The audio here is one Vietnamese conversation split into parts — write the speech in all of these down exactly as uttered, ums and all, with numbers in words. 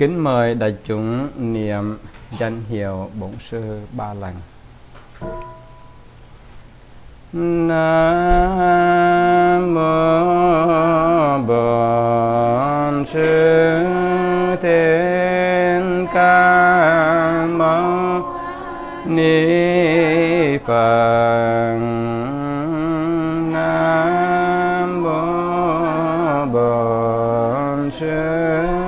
Kính mời đại chúng niệm danh hiệu Bổn Sư ba lần. Nam mô Bổn Sư Thích Ca Mâu Ni Phật. Nam mô Bổn Sư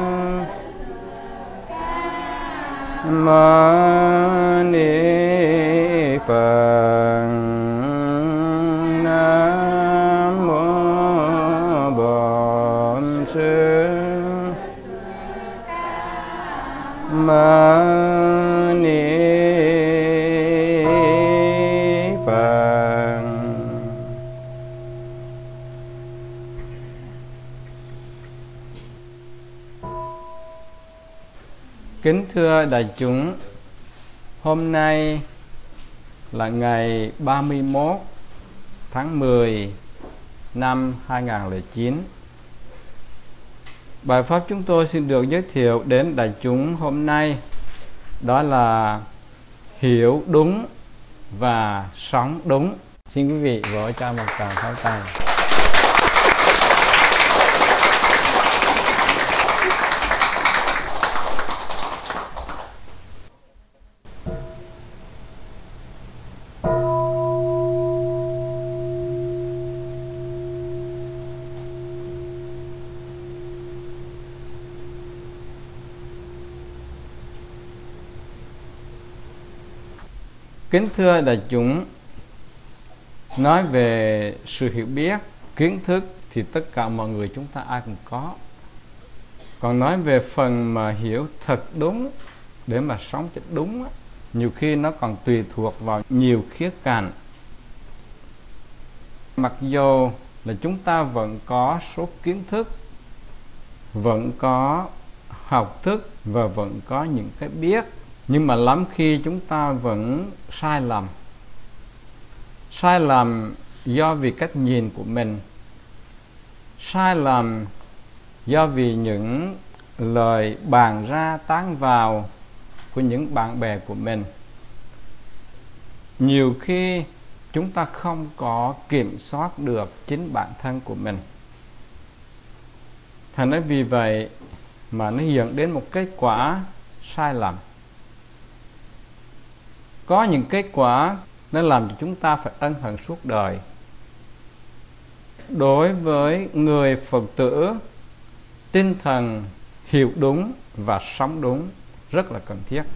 Ma Ni Phật. Nam mô Bổn Sư Ma Ni Phật. Kính thưa đại chúng, hôm nay là ngày ba mươi mốt tháng mười năm hai nghìn không trăm lẻ chín. Bài pháp chúng tôi xin được giới thiệu đến đại chúng hôm nay đó là hiểu đúng và sống đúng. Xin quý vị vỗ cho một tràng pháo tay. Kính thưa đại chúng, nói về sự hiểu biết, kiến thức thì tất cả mọi người chúng ta ai cũng có. Còn nói về phần mà hiểu thật đúng để mà sống cho đúng, nhiều khi nó còn tùy thuộc vào nhiều khía cạnh. Mặc dù là chúng ta vẫn có số kiến thức, vẫn có học thức và vẫn có những cái biết, nhưng mà lắm khi chúng ta vẫn sai lầm. Sai lầm do vì cách nhìn của mình, sai lầm do vì những lời bàn ra tán vào của những bạn bè của mình. Nhiều khi chúng ta không có kiểm soát được chính bản thân của mình. Thành ra vì vậy mà nó dẫn đến một kết quả sai lầm. Có những kết quả nó làm cho chúng ta phải ân hận suốt đời. Đối với người Phật tử, tinh thần hiểu đúng và sống đúng rất là cần thiết.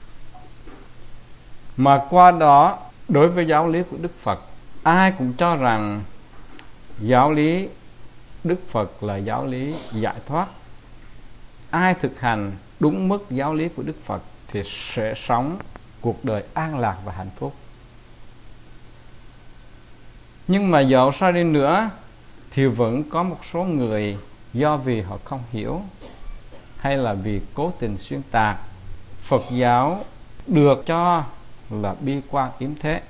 Mà qua đó, đối với giáo lý của Đức Phật, ai cũng cho rằng giáo lý Đức Phật là giáo lý giải thoát. Ai thực hành đúng mức giáo lý của Đức Phật thì sẽ sống cuộc đời an lạc và hạnh phúc. Nhưng mà dẫu sao đi nữa thì vẫn có một số người do vì họ không hiểu hay là vì cố tình xuyên tạc, Phật giáo được cho là bi quan yếm thế.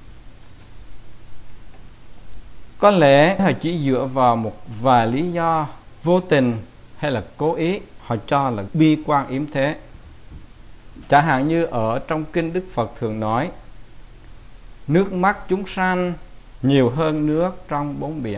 Có lẽ họ chỉ dựa vào một vài lý do vô tình hay là cố ý, họ cho là bi quan yếm thế. Chẳng hạn như ở trong kinh Đức Phật thường nói, nước mắt chúng sanh nhiều hơn nước trong bốn biển.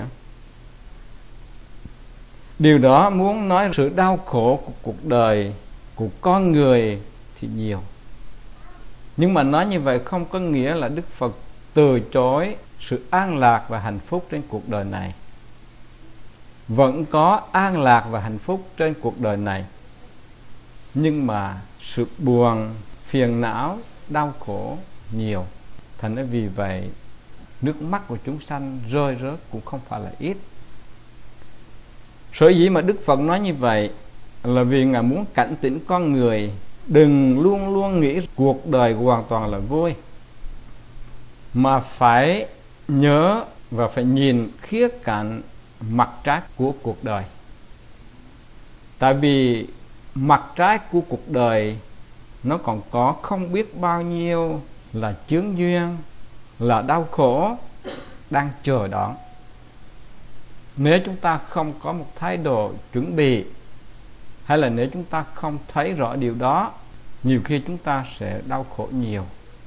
Điều đó muốn nói sự đau khổ của cuộc đời của con người thì nhiều. Nhưng mà nói như vậy không có nghĩa là Đức Phật từ chối sự an lạc và hạnh phúc trên cuộc đời này. Vẫn có an lạc và hạnh phúc trên cuộc đời này, nhưng mà sự buồn, phiền não, đau khổ nhiều. Thành ra vì vậy nước mắt của chúng sanh rơi rớt cũng không phải là ít. Sở dĩ mà Đức Phật nói như vậy là vì Ngài muốn cảnh tỉnh con người đừng luôn luôn nghĩ cuộc đời hoàn toàn là vui, mà phải nhớ và phải nhìn khía cạnh mặt trái của cuộc đời. Tại vì mặt trái của cuộc đời nó còn có không biết bao nhiêu là chướng duyên, là đau khổ đang chờ đón. Nếu chúng ta không có một thái độ chuẩn bị hay là nếu chúng ta không thấy rõ điều đó, nhiều khi chúng ta sẽ đau khổ nhiều.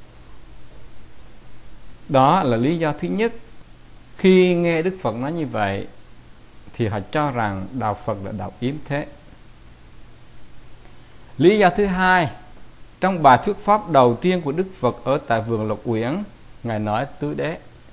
Đó là lý do thứ nhất. Khi nghe Đức Phật nói như vậy thì họ cho rằng đạo Phật là đạo yếm thế. Lý do thứ hai, trong bài thuyết pháp đầu tiên của Đức Phật ở tại vườn Lộc Uyển, Ngài nói tứ đế.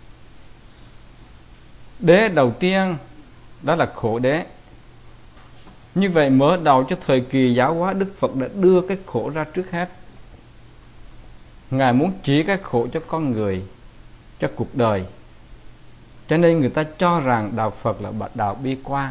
Đế đầu tiên đó là khổ đế. Như vậy mở đầu cho thời kỳ giáo hóa, Đức Phật đã đưa cái khổ ra trước hết. Ngài muốn chỉ cái khổ cho con người, cho cuộc đời. Cho nên người ta cho rằng đạo Phật là đạo bi quan.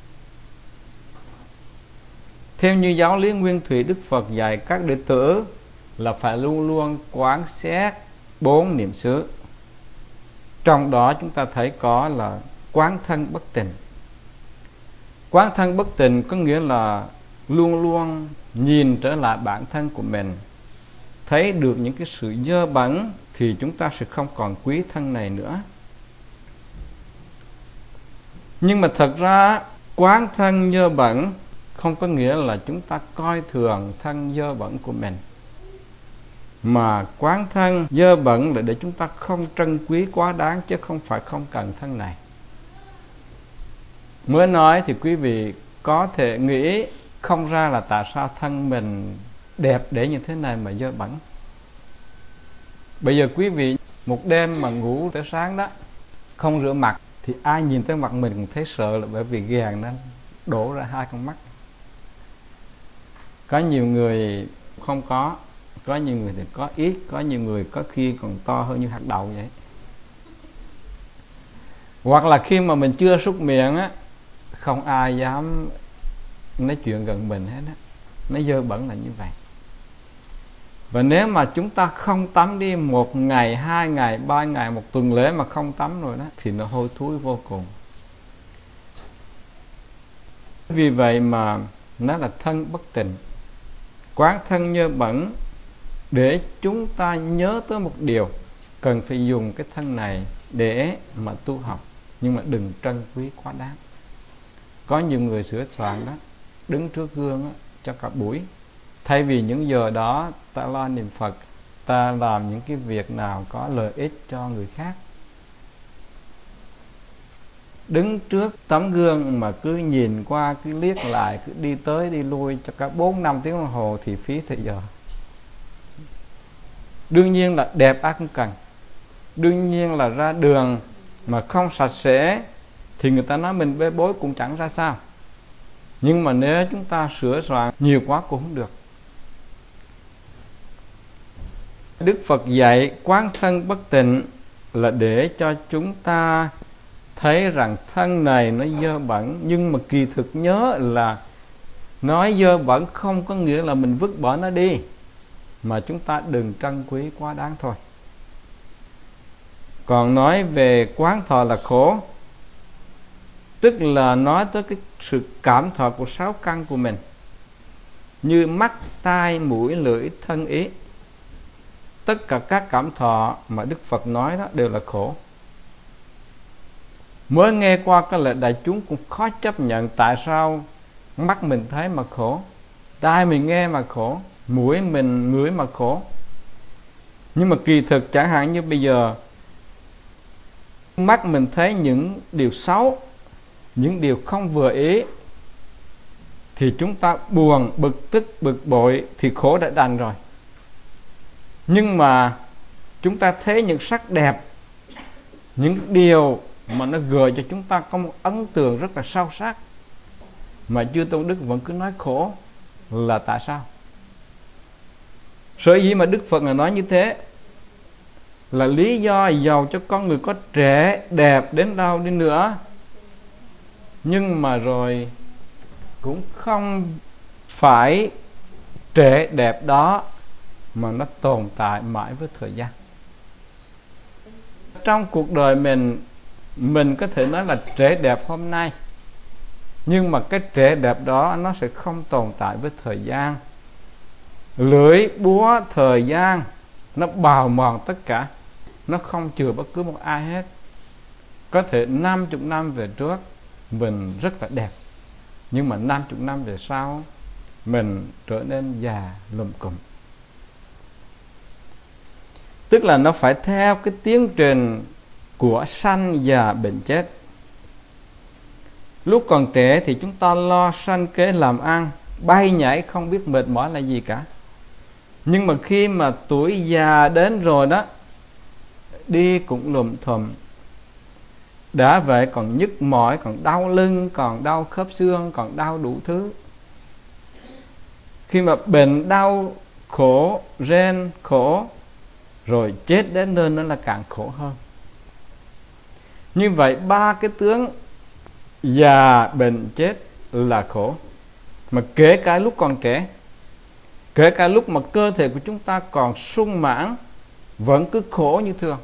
Theo như giáo lý Nguyên Thủy, Đức Phật dạy các đệ tử là phải luôn luôn quán xét bốn niệm xứ. Trong đó chúng ta thấy có là quán thân bất tịnh. Quán thân bất tịnh có nghĩa là luôn luôn nhìn trở lại bản thân của mình, thấy được những cái sự dơ bẩn thì chúng ta sẽ không còn quý thân này nữa. Nhưng mà thật ra quán thân dơ bẩn không có nghĩa là chúng ta coi thường thân dơ bẩn của mình, mà quán thân dơ bẩn là để chúng ta không trân quý quá đáng, chứ không phải không cần thân này. Mới nói thì quý vị có thể nghĩ không ra là tại sao thân mình đẹp để như thế này mà dơ bẩn. Bây giờ quý vị một đêm mà ngủ tới sáng đó, không rửa mặt thì ai nhìn tới mặt mình cũng thấy sợ, là bởi vì ghèn nó đổ ra hai con mắt. Có nhiều người không có, có nhiều người thì có ít, có nhiều người có khi còn to hơn như hạt đậu vậy. Hoặc là khi mà mình chưa súc miệng á, không ai dám nói chuyện gần mình hết á. Nó dơ bẩn là như vậy. Và nếu mà chúng ta không tắm đi một ngày, hai ngày, ba ngày, một tuần lễ mà không tắm rồi đó, thì nó hôi thối vô cùng. Vì vậy mà nó là thân bất tịnh. Quán thân dơ bẩn để chúng ta nhớ tới một điều, cần phải dùng cái thân này để mà tu học, nhưng mà đừng trân quý quá đáng. Có nhiều người sửa soạn đó, đứng trước gương đó, cho cả buổi. Thay vì những giờ đó ta lo niệm Phật, ta làm những cái việc nào có lợi ích cho người khác. Đứng trước tấm gương mà cứ nhìn qua, cứ liếc lại, cứ đi tới đi lui cho cả bốn năm tiếng đồng hồ thì phí thời giờ. Đương nhiên là đẹp ai cũng cần. Đương nhiên là ra đường mà không sạch sẽ thì người ta nói mình bê bối cũng chẳng ra sao. Nhưng mà nếu chúng ta sửa soạn nhiều quá cũng không được. Đức Phật dạy quán thân bất tịnh là để cho chúng ta thấy rằng thân này nó dơ bẩn, nhưng mà kỳ thực nhớ là nói dơ bẩn không có nghĩa là mình vứt bỏ nó đi, mà chúng ta đừng trân quý quá đáng thôi. Còn nói về quán thọ là khổ, tức là nói tới cái sự cảm thọ của sáu căn của mình, như mắt, tai, mũi, lưỡi, thân, ý. Tất cả các cảm thọ mà Đức Phật nói đó đều là khổ. Mới nghe qua cái lời đại chúng cũng khó chấp nhận, tại sao mắt mình thấy mà khổ, tai mình nghe mà khổ, mũi mình ngửi mà khổ. Nhưng mà kỳ thực chẳng hạn như bây giờ mắt mình thấy những điều xấu, những điều không vừa ý, thì chúng ta buồn, bực tức, bực bội thì khổ đã đành rồi. Nhưng mà chúng ta thấy những sắc đẹp, những điều mà nó gợi cho chúng ta có một ấn tượng rất là sâu sắc, mà Chư Tôn Đức vẫn cứ nói khổ, là tại sao? Sở dĩ mà Đức Phật là nói như thế là lý do giàu cho con người có trẻ đẹp đến đâu đi nữa, nhưng mà rồi cũng không phải trẻ đẹp đó mà nó tồn tại mãi với thời gian. Trong cuộc đời mình, mình có thể nói là trẻ đẹp hôm nay, nhưng mà cái trẻ đẹp đó nó sẽ không tồn tại với thời gian. Lưỡi búa thời gian nó bào mòn tất cả, nó không chừa bất cứ một ai hết. Có thể năm chục năm về trước mình rất là đẹp, nhưng mà năm chục năm về sau mình trở nên già lùm cùm. Tức là nó phải theo cái tiến trình của sanh già bệnh chết. Lúc còn trẻ thì chúng ta lo sanh kế làm ăn, bay nhảy không biết mệt mỏi là gì cả. Nhưng mà khi mà tuổi già đến rồi đó, đi cũng lùm thùm, đã vậy còn nhức mỏi, còn đau lưng, còn đau khớp xương, còn đau đủ thứ. Khi mà bệnh đau khổ, rên khổ, rồi chết đến nơi nó là càng khổ hơn. Như vậy ba cái tướng già, bệnh, chết là khổ. Mà kể cả lúc còn trẻ, kể cả lúc mà cơ thể của chúng ta còn sung mãn, vẫn cứ khổ như thường.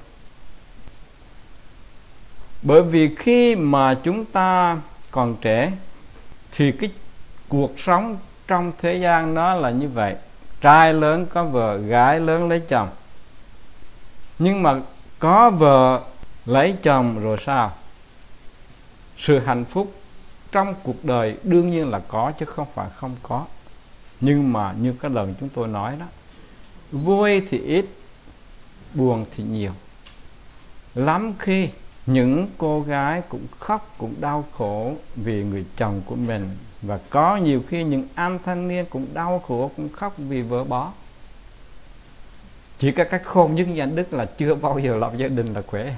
Bởi vì khi mà chúng ta còn trẻ thì cái cuộc sống trong thế gian đó là như vậy. Trai lớn có vợ, gái lớn lấy chồng. Nhưng mà có vợ lấy chồng rồi sao? Sự hạnh phúc trong cuộc đời đương nhiên là có, chứ không phải không có. Nhưng mà như cái lần chúng tôi nói đó, vui thì ít, buồn thì nhiều. Lắm khi những cô gái cũng khóc, cũng đau khổ vì người chồng của mình. Và có nhiều khi những anh thanh niên cũng đau khổ, cũng khóc vì vợ bỏ. Chỉ có cái khôn nhất như anh Đức là chưa bao giờ lập gia đình là khỏe.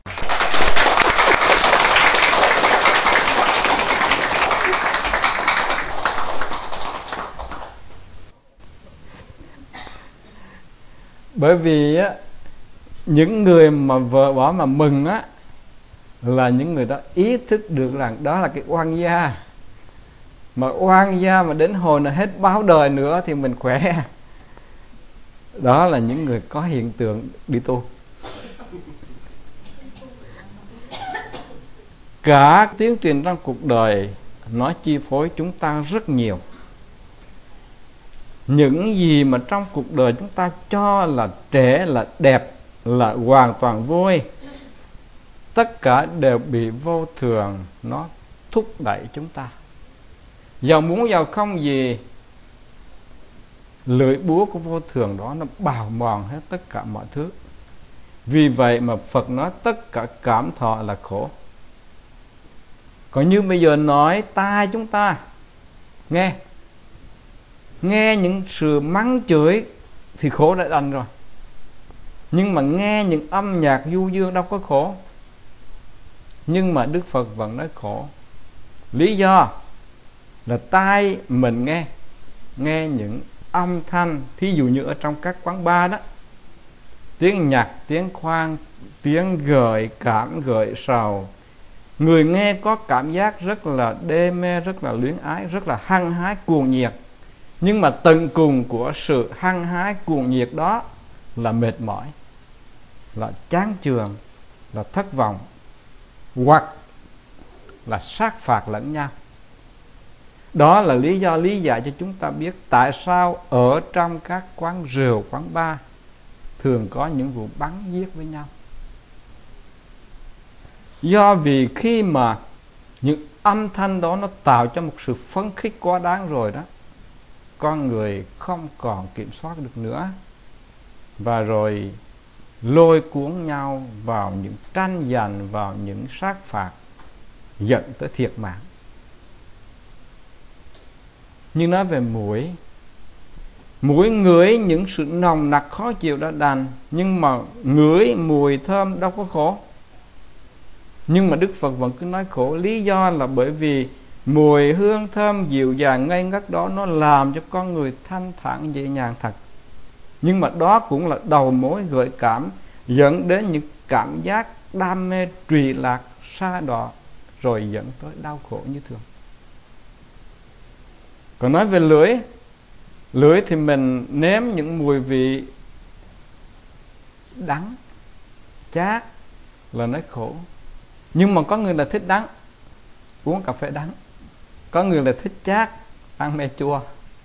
Bởi vì á, những người mà vợ bỏ mà mừng á, là những người đó ý thức được rằng đó là cái oan gia. Mà oan gia mà đến hồi là hết báo đời nữa thì mình khỏe. Đó là những người có hiện tượng đi tu. Cả tiến trình trong cuộc đời nó chi phối chúng ta rất nhiều. Những gì mà trong cuộc đời chúng ta cho là trẻ, là đẹp, là hoàn toàn vui, tất cả đều bị vô thường nó thúc đẩy chúng ta. Giàu muốn giàu không gì, lưỡi búa của vô thường đó nó bào mòn hết tất cả mọi thứ. Vì vậy mà Phật nói tất cả cảm thọ là khổ. Còn như bây giờ nói tai chúng ta nghe nghe những sự mắng chửi thì khổ đã đành rồi. Nhưng mà nghe những âm nhạc du dương đâu có khổ. Nhưng mà Đức Phật vẫn nói khổ. Lý do là tai mình nghe nghe những âm thanh, thí dụ như ở trong các quán bar đó, tiếng nhạc, tiếng khoan, tiếng gợi cảm, gợi sầu. Người nghe có cảm giác rất là đê mê, rất là luyến ái, rất là hăng hái cuồng nhiệt. Nhưng mà tận cùng của sự hăng hái cuồng nhiệt đó là mệt mỏi, là chán chường, là thất vọng, hoặc là sát phạt lẫn nhau. Đó là lý do lý giải cho chúng ta biết tại sao ở trong các quán rượu, quán bar thường có những vụ bắn giết với nhau. Do vì khi mà những âm thanh đó nó tạo cho một sự phấn khích quá đáng rồi đó, con người không còn kiểm soát được nữa, và rồi lôi cuốn nhau vào những tranh giành, vào những sát phạt, dẫn tới thiệt mạng. Như nói về muỗi, muỗi ngửi những sự nồng nặc khó chịu đã đành, nhưng mà ngửi mùi thơm đâu có khổ. Nhưng mà Đức Phật vẫn cứ nói khổ. Lý do là bởi vì mùi hương thơm dịu dàng ngây ngất đó nó làm cho con người thanh thản dễ nhàng thật. Nhưng mà đó cũng là đầu mối gợi cảm, dẫn đến những cảm giác đam mê trụy lạc, sa đọa, rồi dẫn tới đau khổ như thường. Còn nói về lưỡi, lưỡi thì mình nếm những mùi vị đắng, chát là nói khổ. Nhưng mà có người là thích đắng, uống cà phê đắng. Có người là thích chát, ăn me chua.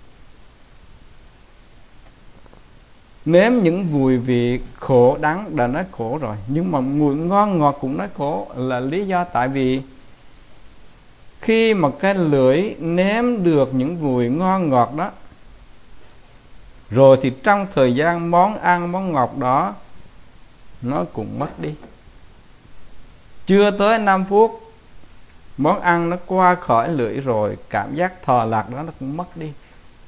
Nếm những mùi vị khổ đắng đã nói khổ rồi. Nhưng mà mùi ngon ngọt cũng nói khổ. Là lý do tại vì khi mà cái lưỡi nếm được những mùi ngon ngọt đó, rồi thì trong thời gian món ăn món ngọt đó nó cũng mất đi. Chưa tới năm phút món ăn nó qua khỏi lưỡi rồi, cảm giác thọ lạc đó nó cũng mất đi.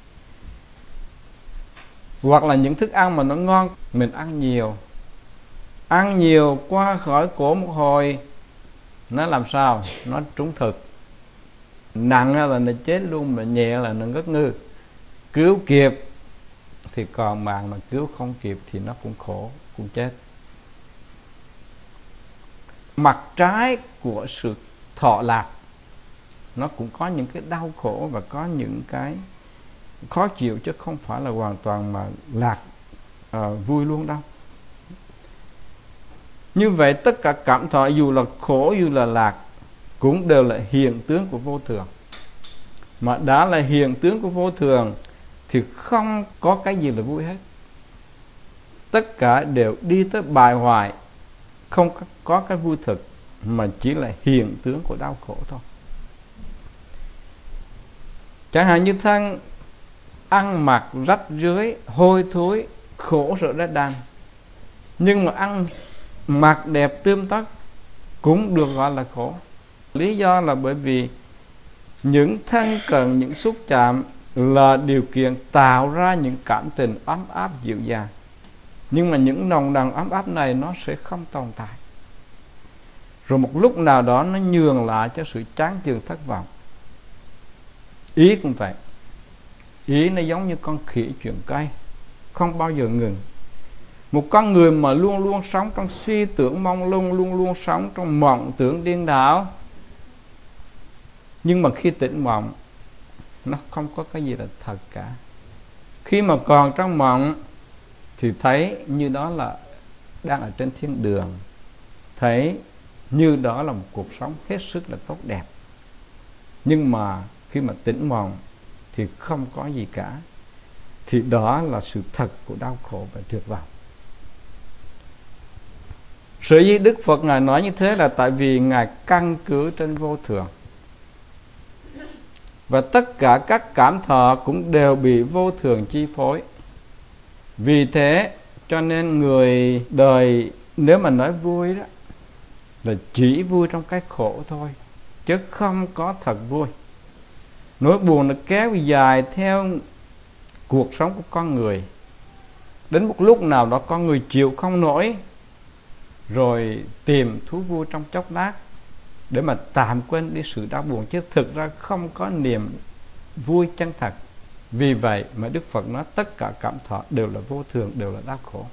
Hoặc là những thức ăn mà nó ngon, mình ăn nhiều ăn nhiều qua khỏi cổ một hồi, nó làm sao? Nó trúng thực. Nặng là nó chết luôn, mà nhẹ là nó ngất ngư. Cứu kịp thì còn mạng, mà cứu không kịp thì nó cũng khổ, cũng chết. Mặt trái của sự thọ lạc, nó cũng có những cái đau khổ và có những cái khó chịu, chứ không phải là hoàn toàn mà lạc uh, vui luôn đâu. Như vậy tất cả cảm thọ, dù là khổ dù là lạc, cũng đều là hiện tướng của vô thường. Mà đã là hiện tướng của vô thường thì không có cái gì là vui hết. Tất cả đều đi tới bại hoại, không có cái vui thực, mà chỉ là hiện tướng của đau khổ thôi. Chẳng hạn như thân ăn mặc rách rưới, hôi thối, khổ sở đau đớn, nhưng mà ăn mặc đẹp tươm tất cũng được gọi là khổ. Lý do là bởi vì những thân cận, những xúc chạm là điều kiện tạo ra những cảm tình ấm áp dịu dàng. Nhưng mà những nồng nàn ấm áp này nó sẽ không tồn tại. Rồi một lúc nào đó nó nhường lại cho sự chán chường thất vọng. Ý cũng vậy. Ý nó giống như con khỉ chuyển cây, không bao giờ ngừng. Một con người mà luôn luôn sống trong suy tưởng mông lung, luôn luôn sống trong mộng tưởng điên đảo, nhưng mà khi tỉnh mộng nó không có cái gì là thật cả. Khi mà còn trong mộng thì thấy như đó là đang ở trên thiên đường, thấy như đó là một cuộc sống hết sức là tốt đẹp. Nhưng mà khi mà tỉnh mộng thì không có gì cả. Thì đó là sự thật của đau khổ và tuyệt vọng. Sở dĩ Đức Phật Ngài nói như thế là tại vì Ngài căn cứ trên vô thường. Và tất cả các cảm thọ cũng đều bị vô thường chi phối. Vì thế cho nên người đời nếu mà nói vui đó là chỉ vui trong cái khổ thôi, chứ không có thật vui. Nỗi buồn nó kéo dài theo cuộc sống của con người. Đến một lúc nào đó con người chịu không nổi, rồi tìm thú vui trong chốc lát để mà tạm quên đi sự đau buồn, chứ thực ra không có niềm vui chân thật. Vì vậy mà Đức Phật nói tất cả cảm thọ đều là vô thường, đều là đau khổ.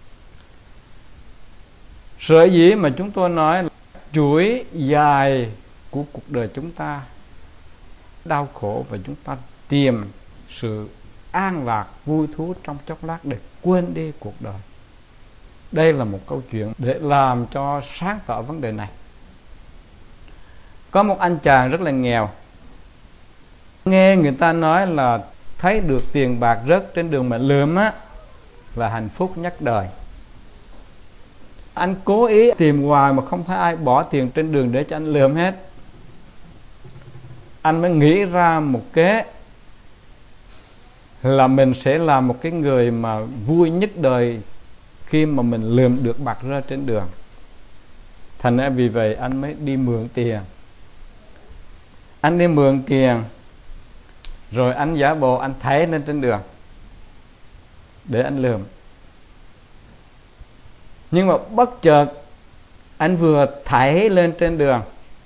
Sở dĩ mà chúng tôi nói là chuỗi dài của cuộc đời chúng ta đau khổ, và chúng ta tìm sự an lạc vui thú trong chốc lát để quên đi cuộc đời. Đây là một câu chuyện để làm cho sáng tỏ vấn đề này. Có một anh chàng rất là nghèo, nghe người ta nói là thấy được tiền bạc rớt trên đường mà lượm á là hạnh phúc nhất đời. Anh cố ý tìm hoài mà không thấy ai bỏ tiền trên đường để cho anh lượm hết. Anh mới nghĩ ra một kế là mình sẽ là một cái người mà vui nhất đời khi mà mình lượm được bạc rơi trên đường. Thành ra vì vậy anh mới đi mượn tiền. Anh đi mượn tiền, rồi anh giả bộ anh thảy lên trên đường để anh lượm. Nhưng mà bất chợt anh vừa thảy lên trên đường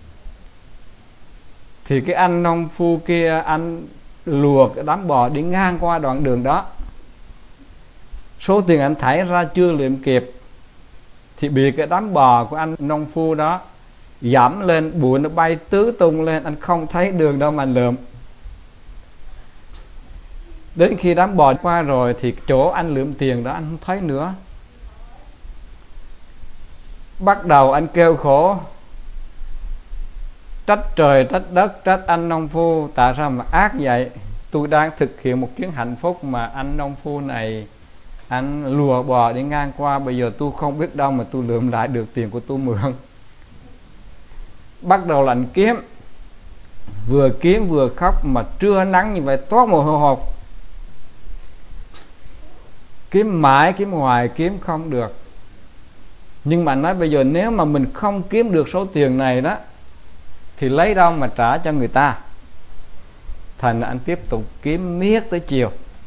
thì cái anh nông phu kia, anh lùa cái đám bò đi ngang qua đoạn đường đó. Số tiền anh thảy ra chưa lượm kịp thì bị cái đám bò của anh nông phu đó dẫm lên, bụi nó bay tứ tung lên, anh không thấy đường đâu mà lượm. Đến khi đám bò qua rồi thì chỗ anh lượm tiền đó anh không thấy nữa. Bắt đầu anh kêu khổ, trách trời trách đất, trách anh nông phu tại sao mà ác vậy. Tôi đang thực hiện một chuyến hạnh phúc mà anh nông phu này anh lùa bò đi ngang qua, bây giờ tôi không biết đâu mà tôi lượm lại được tiền của tôi mượn. Bắt đầu là anh kiếm, vừa kiếm vừa khóc, mà trưa nắng như vậy toát mồ hôi hột. Kiếm mãi kiếm hoài kiếm không được. Nhưng mà nói bây giờ nếu mà mình không kiếm được số tiền này đó thì lấy đâu mà trả cho người ta. Thành anh tiếp tục kiếm miết tới chiều.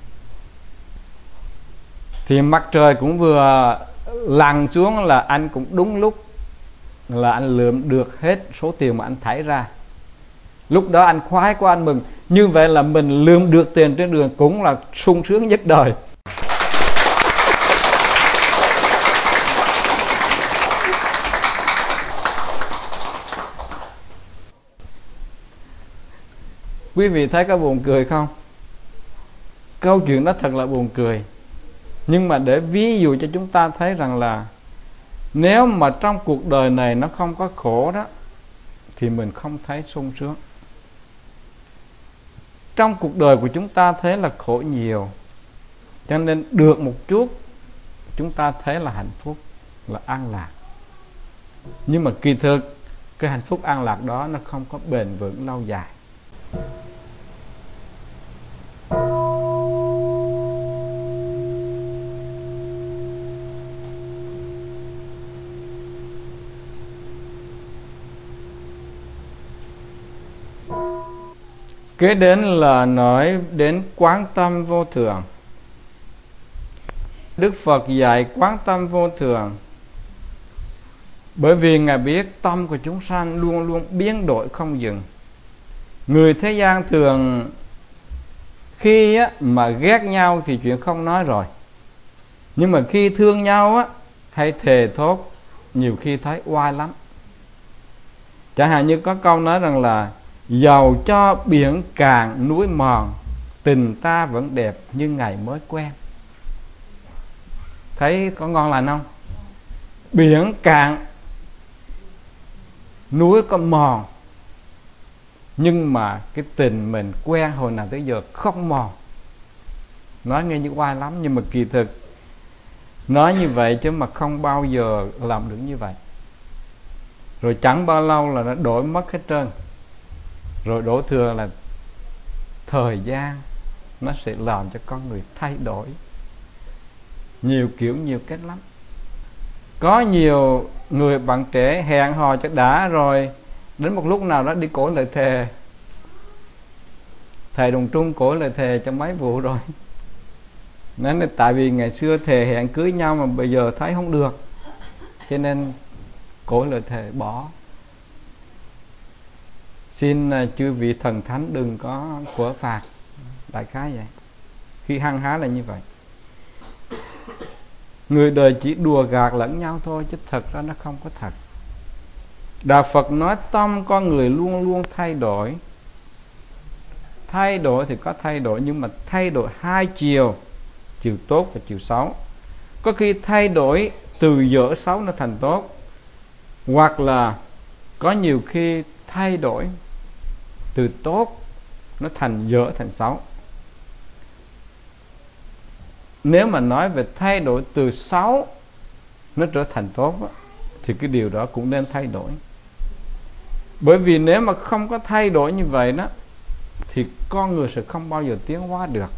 Thì mặt trời cũng vừa lặn xuống là anh cũng đúng lúc là anh lượm được hết số tiền mà anh thải ra. Lúc đó anh khoái quá, anh mừng. Như vậy là mình lượm được tiền trên đường cũng là sung sướng nhất đời. Quý vị thấy có buồn cười không? Câu chuyện đó thật là buồn cười. Nhưng mà để ví dụ cho chúng ta thấy rằng là nếu mà trong cuộc đời này nó không có khổ đó thì mình không thấy sung sướng. Trong cuộc đời của chúng ta thấy là khổ nhiều, cho nên được một chút chúng ta thấy là hạnh phúc, là an lạc. Nhưng mà kỳ thực cái hạnh phúc an lạc đó nó không có bền vững lâu dài. Kế đến là nói đến quán tâm vô thường. Đức Phật dạy quán tâm vô thường bởi vì Ngài biết tâm của chúng sanh luôn luôn biến đổi không dừng. Người thế gian thường khi á, mà ghét nhau thì chuyện không nói rồi, nhưng mà khi thương nhau á, hay thề thốt, nhiều khi thấy oai lắm. Chẳng hạn như có câu nói rằng là dầu cho biển cạn núi mòn, tình ta vẫn đẹp như ngày mới quen. Thấy có ngon lành không? Biển cạn, núi có mòn, nhưng mà cái tình mình quen hồi nào tới giờ không mòn. Nói nghe như oai lắm, nhưng mà kỳ thực nói như vậy chứ mà không bao giờ làm được như vậy. Rồi chẳng bao lâu là nó đổi mất hết trơn. Rồi đổ thừa là thời gian nó sẽ làm cho con người thay đổi nhiều kiểu nhiều cách lắm. Có nhiều người bạn trẻ hẹn hò cho đã rồi, đến một lúc nào đó đi cổ lời thề. Thầy Đồng Trung cổ lời thề cho mấy vụ rồi. Nên là tại vì ngày xưa thề hẹn cưới nhau mà bây giờ thấy không được, cho nên cổ lời thề bỏ. Xin chư vị thần thánh đừng có quở phạt. Đại khái vậy. Khi hăng hái là như vậy. Người đời chỉ đùa gạt lẫn nhau thôi, chứ thật ra nó không có thật. Đạo Phật nói tâm con người luôn luôn thay đổi. Thay đổi thì có thay đổi, nhưng mà thay đổi hai chiều, chiều tốt và chiều xấu. Có khi thay đổi từ dở xấu nó thành tốt, hoặc là có nhiều khi thay đổi từ tốt nó thành dở thành xấu. Nếu mà nói về thay đổi từ xấu nó trở thành tốt thì cái điều đó cũng nên thay đổi. Bởi vì nếu mà không có thay đổi như vậy đó thì con người sẽ không bao giờ tiến hóa được,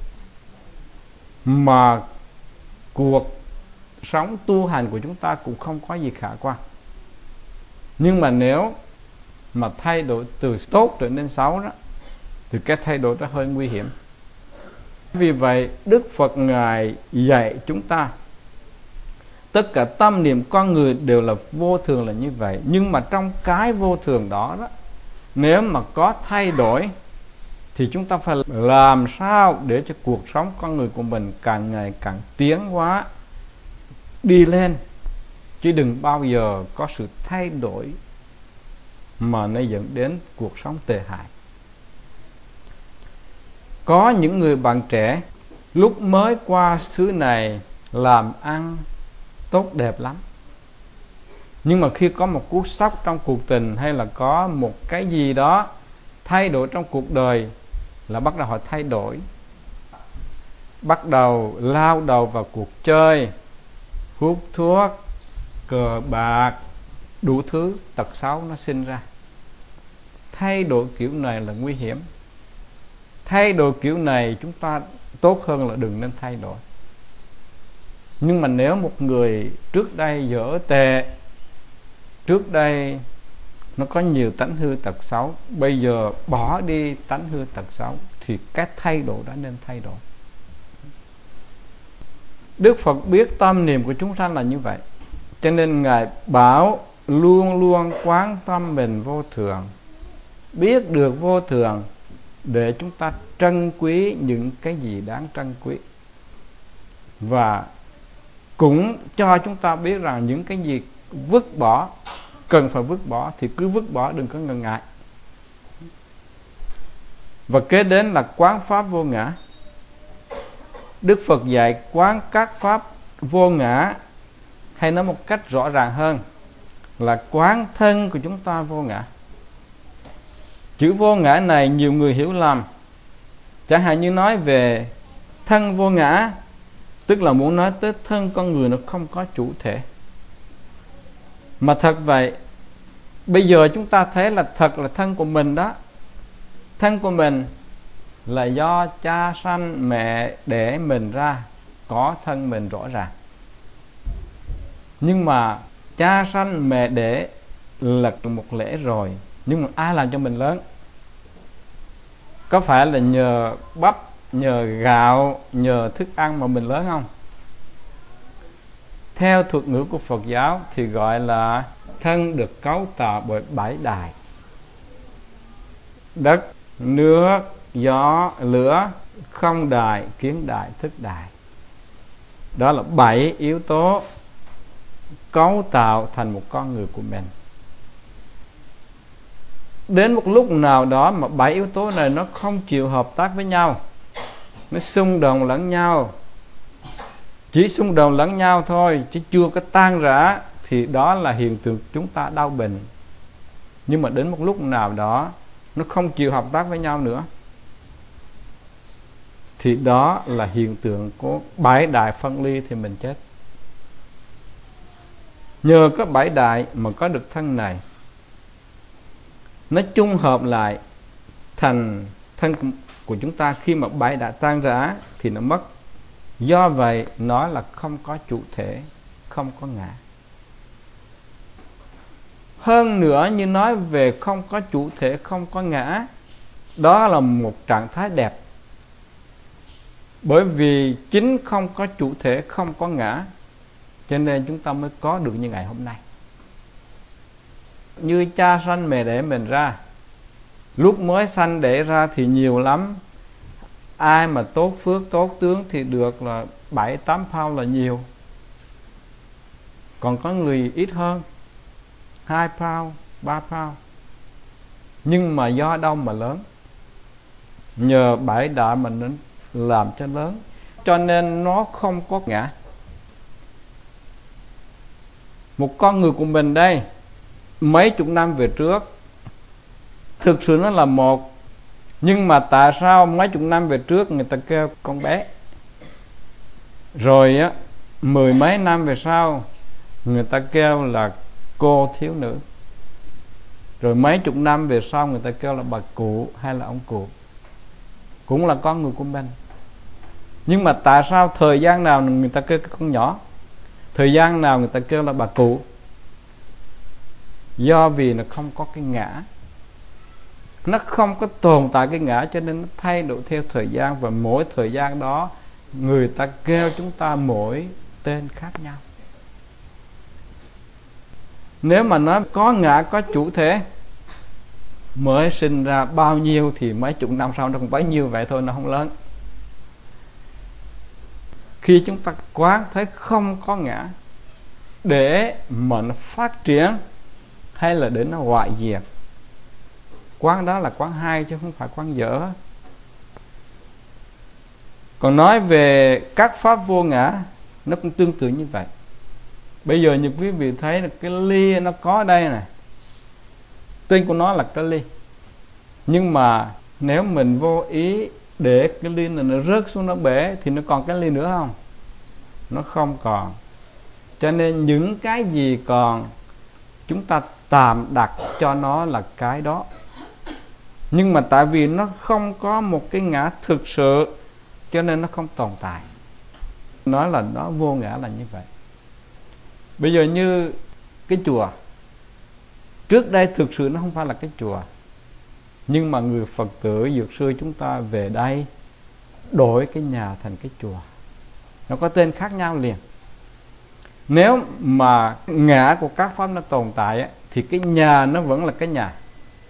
mà cuộc sống tu hành của chúng ta cũng không có gì khả quan. Nhưng mà nếu mà thay đổi từ tốt trở nên xấu đó thì cái thay đổi đó hơi nguy hiểm. Vì vậy Đức Phật Ngài dạy chúng ta tất cả tâm niệm con người đều là vô thường là như vậy. Nhưng mà trong cái vô thường đó, đó nếu mà có thay đổi thì chúng ta phải làm sao để cho cuộc sống con người của mình càng ngày càng tiến hóa, đi lên, chứ đừng bao giờ có sự thay đổi mà nó dẫn đến cuộc sống tệ hại. Có những người bạn trẻ lúc mới qua xứ này làm ăn tốt đẹp lắm, nhưng mà khi có một cú sốc trong cuộc tình, hay là có một cái gì đó thay đổi trong cuộc đời, là bắt đầu họ thay đổi, bắt đầu lao đầu vào cuộc chơi, hút thuốc, cờ bạc, đủ thứ tật xấu nó sinh ra. thay đổi kiểu này là nguy hiểm. Thay đổi kiểu này chúng ta tốt hơn là đừng nên thay đổi. Nhưng mà nếu một người trước đây dở tệ, trước đây nó có nhiều tánh hư tật xấu, bây giờ bỏ đi tánh hư tật xấu, thì cái thay đổi đó nên thay đổi. Đức Phật biết tâm niệm của chúng sanh là như vậy, cho nên Ngài bảo luôn luôn quán tâm mình vô thường, biết được vô thường để chúng ta trân quý những cái gì đáng trân quý, và cũng cho chúng ta biết rằng những cái gì vứt bỏ, cần phải vứt bỏ thì cứ vứt bỏ, đừng có ngần ngại. Và kế đến là quán pháp vô ngã. Đức Phật dạy quán các pháp vô ngã, hay nói một cách rõ ràng hơn là quán thân của chúng ta vô ngã. Chữ vô ngã này nhiều người hiểu lầm, chẳng hạn như nói về thân vô ngã, tức là muốn nói tới thân con người nó không có chủ thể. Mà thật vậy, bây giờ chúng ta thấy là thật là thân của mình đó. Thân của mình là do cha sanh mẹ đẻ mình ra, có thân mình rõ ràng. Nhưng mà cha sanh mẹ đẻ là một lẽ rồi, nhưng mà ai làm cho mình lớn? Có phải là nhờ bắp, nhờ gạo, nhờ thức ăn mà mình lớn không? Theo thuật ngữ của Phật giáo thì gọi là thân được cấu tạo bởi bảy đài: đất, nước, gió, lửa, không đài, kiến đài, thức đài. Đó là bảy yếu tố cấu tạo thành một con người của mình. Đến một lúc nào đó mà bảy yếu tố này nó không chịu hợp tác với nhau, nó xung đột lẫn nhau, chỉ xung đột lẫn nhau thôi chứ chưa có tan rã, thì đó là hiện tượng chúng ta đau bệnh. Nhưng mà đến một lúc nào đó nó không chịu hợp tác với nhau nữa, thì đó là hiện tượng của bảy đại phân ly, thì mình chết. Nhờ có bảy đại mà có được thân này, nó chung hợp lại thành thân của chúng ta. Khi mà bảy đại tan rã thì nó mất. Do vậy nó là không có chủ thể, không có ngã. Hơn nữa, như nói về không có chủ thể, không có ngã, đó là một trạng thái đẹp. Bởi vì chính không có chủ thể, không có ngã, cho nên chúng ta mới có được như ngày hôm nay. Như cha sanh mẹ đẻ mình ra, lúc mới sanh đẻ ra thì nhiều lắm. Ai mà tốt phước, tốt tướng thì được là bảy tám phao là nhiều. Còn có người ít hơn, hai phao, ba phao. Nhưng mà do đâu mà lớn? Nhờ bảy đại mà nó làm cho lớn, cho nên nó không có ngã. Một con người của mình đây, mấy chục năm về trước thực sự nó là một, nhưng mà tại sao mấy chục năm về trước người ta kêu con bé, rồi á mười mấy năm về sau người ta kêu là cô thiếu nữ, rồi mấy chục năm về sau người ta kêu là bà cụ hay là ông cụ, cũng là con người của mình. Nhưng mà tại sao thời gian nào người ta kêu cái con nhỏ, thời gian nào người ta kêu là bà cụ? Do vì nó không có cái ngã, nó không có tồn tại cái ngã, cho nên nó thay đổi theo thời gian. Và mỗi thời gian đó người ta kêu chúng ta mỗi tên khác nhau. Nếu mà nói có ngã, có chủ thể, mới sinh ra bao nhiêu thì mấy chục năm sau nó cũng bấy nhiêu vậy thôi, nó không lớn. Khi chúng ta quán thấy không có ngã, để mà nó phát triển hay là để nó hoại diệt, quán đó là quán hay chứ không phải quán dở. Còn nói về các pháp vô ngã, nó cũng tương tự như vậy. Bây giờ như quý vị thấy là cái ly nó có đây này, tên của nó là cái ly. Nhưng mà nếu mình vô ý để cái ly này nó rớt xuống, nó bể, thì nó còn cái ly nữa không? Nó không còn. Cho nên những cái gì còn, chúng ta tạm đặt cho nó là cái đó. Nhưng mà tại vì nó không có một cái ngã thực sự, cho nên nó không tồn tại. Nói là nó vô ngã là như vậy. Bây giờ như cái chùa, trước đây thực sự nó không phải là cái chùa, nhưng mà người Phật tử Dược Sư chúng ta về đây đổi cái nhà thành cái chùa. Nó có tên khác nhau liền. Nếu mà ngã của các pháp nó tồn tại ấy, thì cái nhà nó vẫn là cái nhà,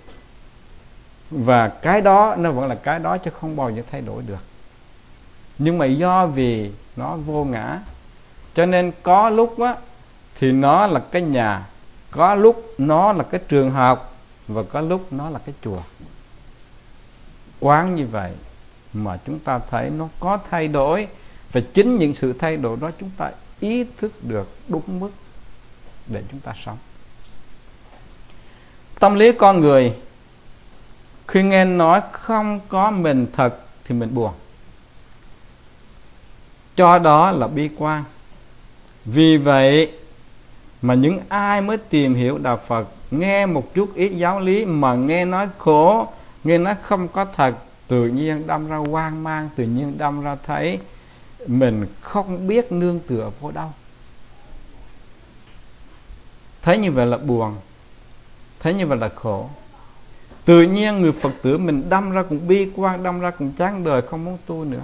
và cái đó nó vẫn là cái đó, chứ không bao giờ thay đổi được. Nhưng mà do vì nó vô ngã, cho nên có lúc á, thì nó là cái nhà, có lúc nó là cái trường học, và có lúc nó là cái chùa. Quán như vậy mà chúng ta thấy nó có thay đổi, và chính những sự thay đổi đó chúng ta ý thức được đúng mức để chúng ta sống. Tâm lý con người khi nghe nói không có mình thật thì mình buồn, cho đó là bi quan. Vì vậy mà những ai mới tìm hiểu đạo Phật, nghe một chút ít giáo lý mà nghe nói khổ, nghe nói không có thật, tự nhiên đâm ra hoang mang, tự nhiên đâm ra thấy mình không biết nương tựa vô đâu. Thấy như vậy là buồn, thấy như vậy là khổ. Tự nhiên người Phật tử mình đâm ra cũng bi quan, đâm ra cũng chán đời, không muốn tu nữa.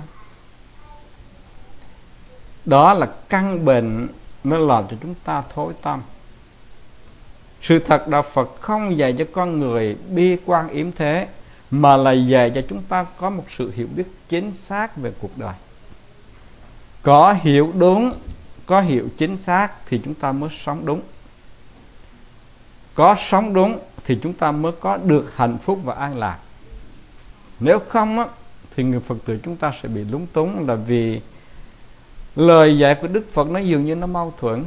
Đó là căn bệnh nó làm cho chúng ta thối tâm. Sự thật đạo Phật không dạy cho con người bi quan yếm thế, mà là dạy cho chúng ta có một sự hiểu biết chính xác về cuộc đời. Có hiểu đúng, có hiểu chính xác thì chúng ta mới sống đúng. Có sống đúng thì chúng ta mới có được hạnh phúc và an lạc. Nếu không á, thì người Phật tử chúng ta sẽ bị lúng túng, là vì lời dạy của Đức Phật nó dường như nó mâu thuẫn.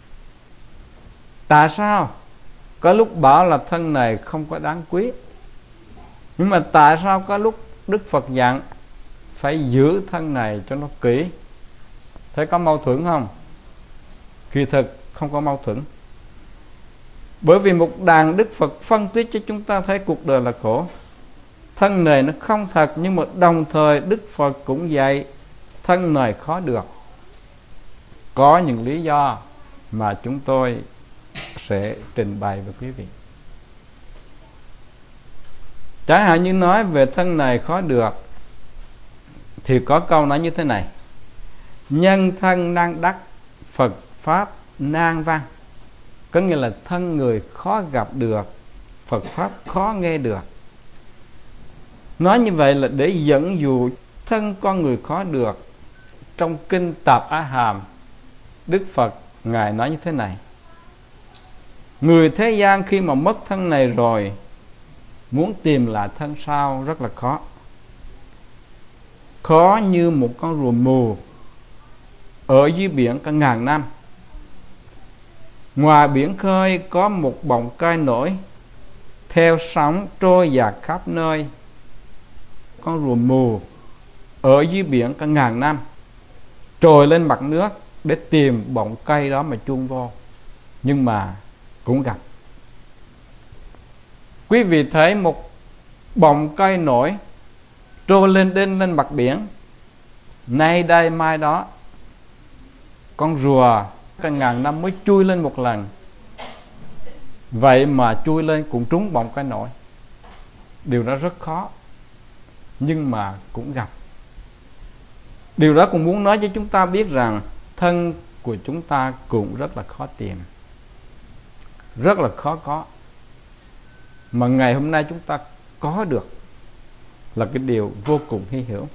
Tại sao? Có lúc bảo là thân này không có đáng quý, nhưng mà tại sao có lúc Đức Phật dặn phải giữ thân này cho nó kỹ? Thấy có mâu thuẫn không? Kỳ thực không có mâu thuẫn. Bởi vì một đàn Đức Phật phân tích cho chúng ta thấy cuộc đời là khổ, thân này nó không thật, nhưng mà đồng thời Đức Phật cũng dạy thân này khó được. Có những lý do mà chúng tôi sẽ trình bày với quý vị. Chẳng hạn như nói về thân này khó được, thì có câu nói như thế này: nhân thân nan đắc, Phật Pháp nan văn. Có nghĩa là thân người khó gặp được, Phật Pháp khó nghe được. Nói như vậy là để dẫn dụ thân con người khó được. Trong kinh Tạp Á Hàm, Đức Phật Ngài nói như thế này: người thế gian khi mà mất thân này rồi, muốn tìm lại thân sau rất là khó. Khó như một con rùa mù ở dưới biển cả ngàn năm. Ngoài biển khơi có một bọng cây nổi, theo sóng trôi dạt khắp nơi. Con rùa mù ở dưới biển cả ngàn năm, trồi lên mặt nước để tìm bọng cây đó mà chôn vô, nhưng mà cũng gặp. Quý vị thấy một bọng cây nổi trôi lên đến lên mặt biển, nay đây mai đó, con rùa cả ngàn năm mới chui lên một lần. Vậy mà chui lên cũng trúng bọng cây nổi. Điều đó rất khó, nhưng mà cũng gặp. Điều đó cũng muốn nói cho chúng ta biết rằng thân của chúng ta cũng rất là khó tìm, rất là khó có. Mà ngày hôm nay chúng ta có được là cái điều vô cùng hy hữu.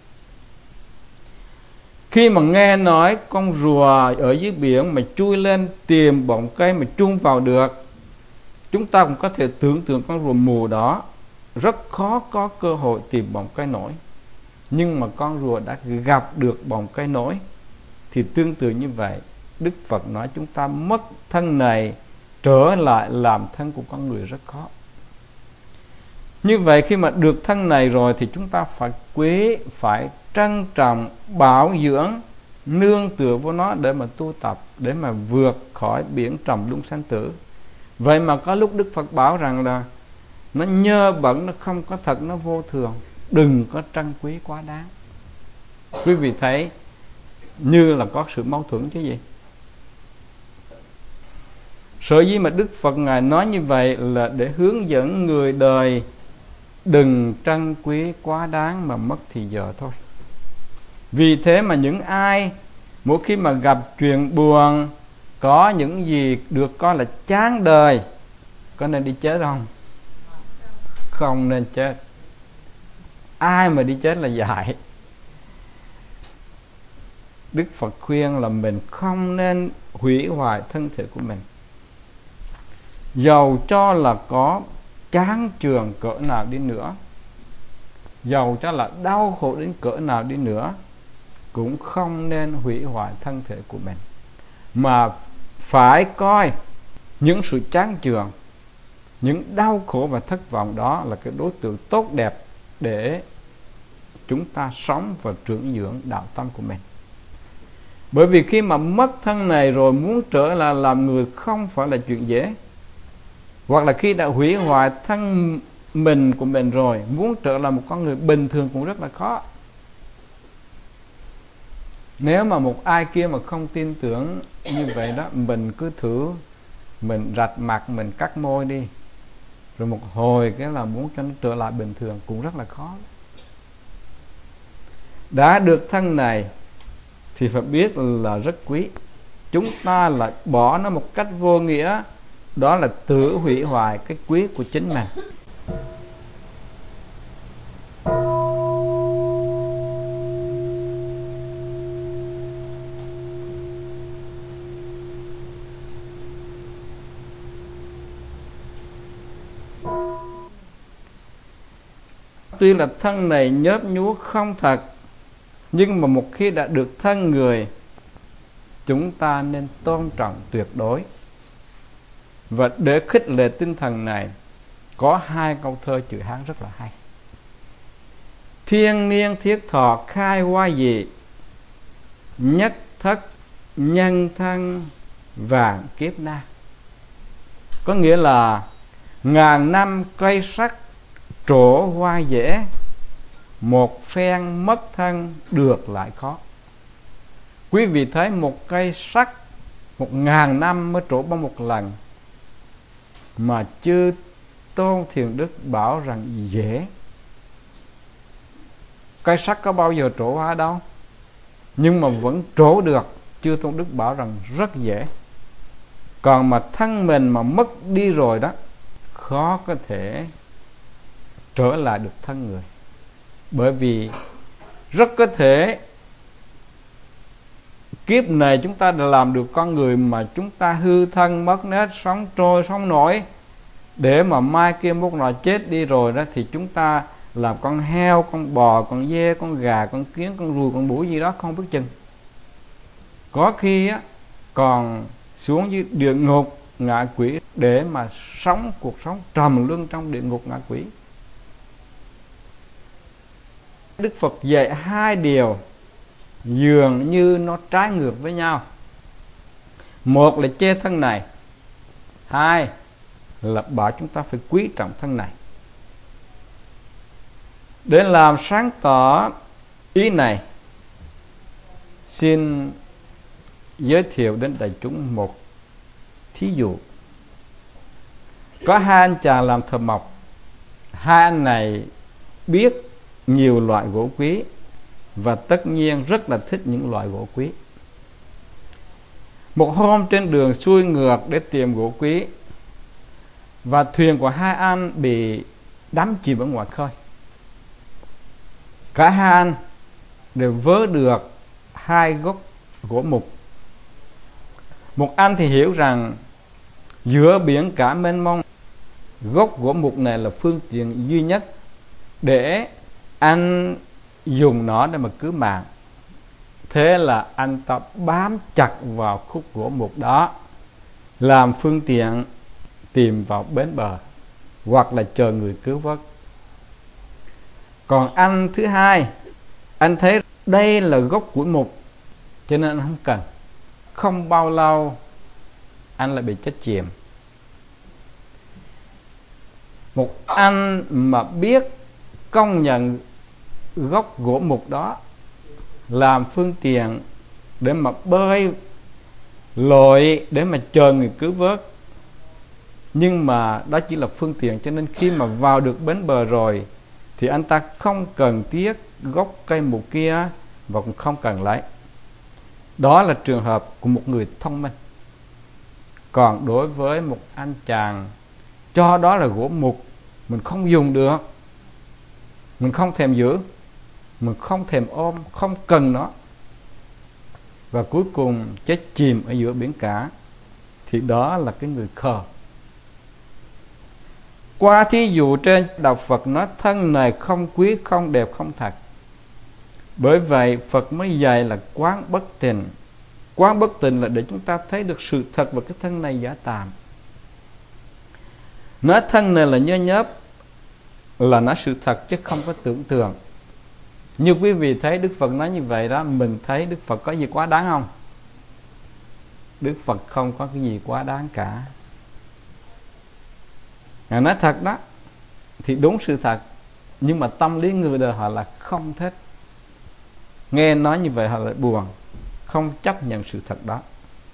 Khi mà nghe nói con rùa ở dưới biển mà chui lên tìm bọng cây mà chôn vào được, chúng ta cũng có thể tưởng tượng con rùa mù đó rất khó có cơ hội tìm bọng cây nổi. Nhưng mà con rùa đã gặp được bọng cây nổi. Thì tương tự như vậy, Đức Phật nói chúng ta mất thân này, trở lại làm thân của con người rất khó. Như vậy khi mà được thân này rồi thì chúng ta phải quý, phải trân trọng, bảo dưỡng, nương tựa vô nó để mà tu tập, để mà vượt khỏi biển trầm luân sanh tử. Vậy mà có lúc Đức Phật bảo rằng là nó nhơ bẩn, nó không có thật, nó vô thường. Đừng có trân quý quá đáng. Quý vị thấy như là có sự mâu thuẫn chứ gì. Sở dĩ mà Đức Phật Ngài nói như vậy là để hướng dẫn người đời đừng trân quý quá đáng mà mất thì giờ thôi. Vì thế mà những ai mỗi khi mà gặp chuyện buồn, có những gì được coi là chán đời, có nên đi chết không? Không nên chết. Ai mà đi chết là dại. Đức Phật khuyên là mình không nên hủy hoại thân thể của mình. Dầu cho là có chán chường cỡ nào đi nữa, dầu cho là đau khổ đến cỡ nào đi nữa, cũng không nên hủy hoại thân thể của mình, mà phải coi những sự chán chường, những đau khổ và thất vọng đó là cái đối tượng tốt đẹp để chúng ta sống và trưởng dưỡng đạo tâm của mình. Bởi vì khi mà mất thân này rồi, muốn trở lại làm người không phải là chuyện dễ. Hoặc là khi đã hủy hoại thân mình của mình rồi, muốn trở lại một con người bình thường cũng rất là khó. Nếu mà một ai kia mà không tin tưởng như vậy đó, mình cứ thử mình rạch mặt, mình cắt môi đi, rồi một hồi cái là muốn cho nó trở lại bình thường cũng rất là khó. Đã được thân này thì phải biết là rất quý. Chúng ta lại bỏ nó một cách vô nghĩa, đó là tự hủy hoại cái quý của chính mình. Tuy là thân này nhớp nhúa không thật, nhưng mà một khi đã được thân người, chúng ta nên tôn trọng tuyệt đối. Và để khích lệ tinh thần này, có hai câu thơ chữ Hán rất là hay. Thiên niên thiết thọ khai hoa dị, nhất thất nhân thân vàng kiếp na. Có nghĩa là ngàn năm cây sắc trổ hoa dễ, một phen mất thân được lại khó. Quý vị thấy một cây sắc một ngàn năm mới trổ bông một lần, mà chư Tôn Thiền Đức bảo rằng dễ. Cây sắc có bao giờ trổ hoa đâu, nhưng mà vẫn trổ được. Chư Tôn Đức bảo rằng rất dễ. Còn mà thân mình mà mất đi rồi đó, khó có thể trở lại được thân người. Bởi vì rất có thể kiếp này chúng ta đã làm được con người, mà chúng ta hư thân mất nết, sống trôi sống nổi, để mà mai kia mốt nọ chết đi rồi đó thì chúng ta làm con heo, con bò, con dê, con gà, con kiến, con ruồi, con muỗi gì đó không biết chừng. Có khi á còn xuống dưới địa ngục ngạ quỷ để mà sống cuộc sống trầm luân trong địa ngục ngạ quỷ. Đức Phật dạy hai điều dường như nó trái ngược với nhau. Một là chê thân này, hai là bảo chúng ta phải quý trọng thân này. Để làm sáng tỏ ý này, xin giới thiệu đến đại chúng một thí dụ. Có hai anh chàng làm thợ mộc. Hai anh này biết nhiều loại gỗ quý, và tất nhiên rất là thích những loại gỗ quý. Một hôm trên đường xuôi ngược để tìm gỗ quý, và thuyền của hai anh bị đắm chìm ở ngoài khơi. Cả hai anh đều vớ được hai gốc gỗ mục. Một anh thì hiểu rằng giữa biển cả mênh mông, gốc gỗ mục này là phương tiện duy nhất để anh dùng nó để mà cứu mạng. Thế là anh ta bám chặt vào khúc gỗ mục đó, làm phương tiện tìm vào bến bờ hoặc là chờ người cứu vớt. Còn anh thứ hai, anh thấy đây là gốc củi mục, cho nên anh không cần. Không bao lâu anh lại bị chết chìm. Một anh mà biết công nhận gốc gỗ mục đó làm phương tiện để mà bơi lội, để mà chờ người cứu vớt, nhưng mà đó chỉ là phương tiện, cho nên khi mà vào được bến bờ rồi thì anh ta không cần tiếc gốc cây mục kia và cũng không cần lấy. Đó là trường hợp của một người thông minh. Còn đối với một anh chàng cho đó là gỗ mục, mình không dùng được, mình không thèm giữ, mình không thèm ôm, không cần nó, và cuối cùng chết chìm ở giữa biển cả, thì đó là cái người khờ. Qua thí dụ trên, đạo Phật nói thân này không quý, không đẹp, không thật. Bởi vậy Phật mới dạy là quán bất tình. Quán bất tình là để chúng ta thấy được sự thật về cái thân này giả tạm. Nói thân này là nhơ nhớp là nói sự thật chứ không có tưởng tượng. Như quý vị thấy Đức Phật nói như vậy đó, mình thấy Đức Phật có gì quá đáng không? Đức Phật không có cái gì quá đáng cả. Ngài nói thật đó thì đúng sự thật, nhưng mà tâm lý người đời họ là không thích. Nghe nói như vậy họ lại buồn, không chấp nhận sự thật đó.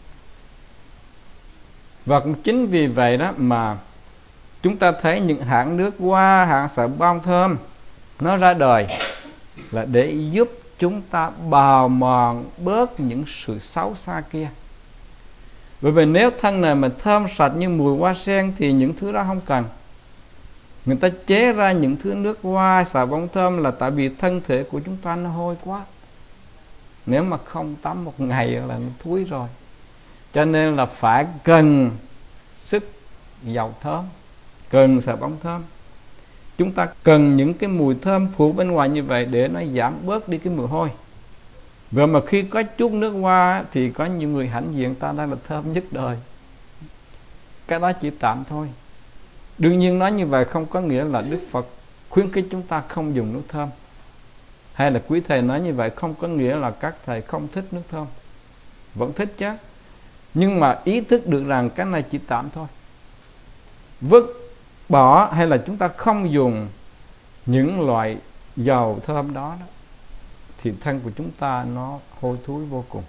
Và cũng chính vì vậy đó mà chúng ta thấy những hãng nước hoa, hãng xà bông thơm nó ra đời là để giúp chúng ta bào mòn bớt những sự xấu xa kia. Bởi vì nếu thân này mà thơm sạch như mùi hoa sen thì những thứ đó không cần. Người ta chế ra những thứ nước hoa, xà bông thơm là tại vì thân thể của chúng ta nó hôi quá. Nếu mà không tắm một ngày là nó thúi rồi. Cho nên là phải cần sức dầu thơm, cần xà bông thơm. Chúng ta cần những cái mùi thơm phủ bên ngoài như vậy để nó giảm bớt đi cái mùi hôi. Và mà khi có chút nước hoa thì có nhiều người hãnh diện ta đây là thơm nhất đời. Cái đó chỉ tạm thôi. Đương nhiên nói như vậy không có nghĩa là Đức Phật khuyến khích chúng ta không dùng nước thơm, hay là quý thầy nói như vậy không có nghĩa là các thầy không thích nước thơm. Vẫn thích chứ, nhưng mà ý thức được rằng cái này chỉ tạm thôi. Vứt bỏ hay là chúng ta không dùng những loại dầu thơm đó, đó thì thân của chúng ta nó hôi thối vô cùng.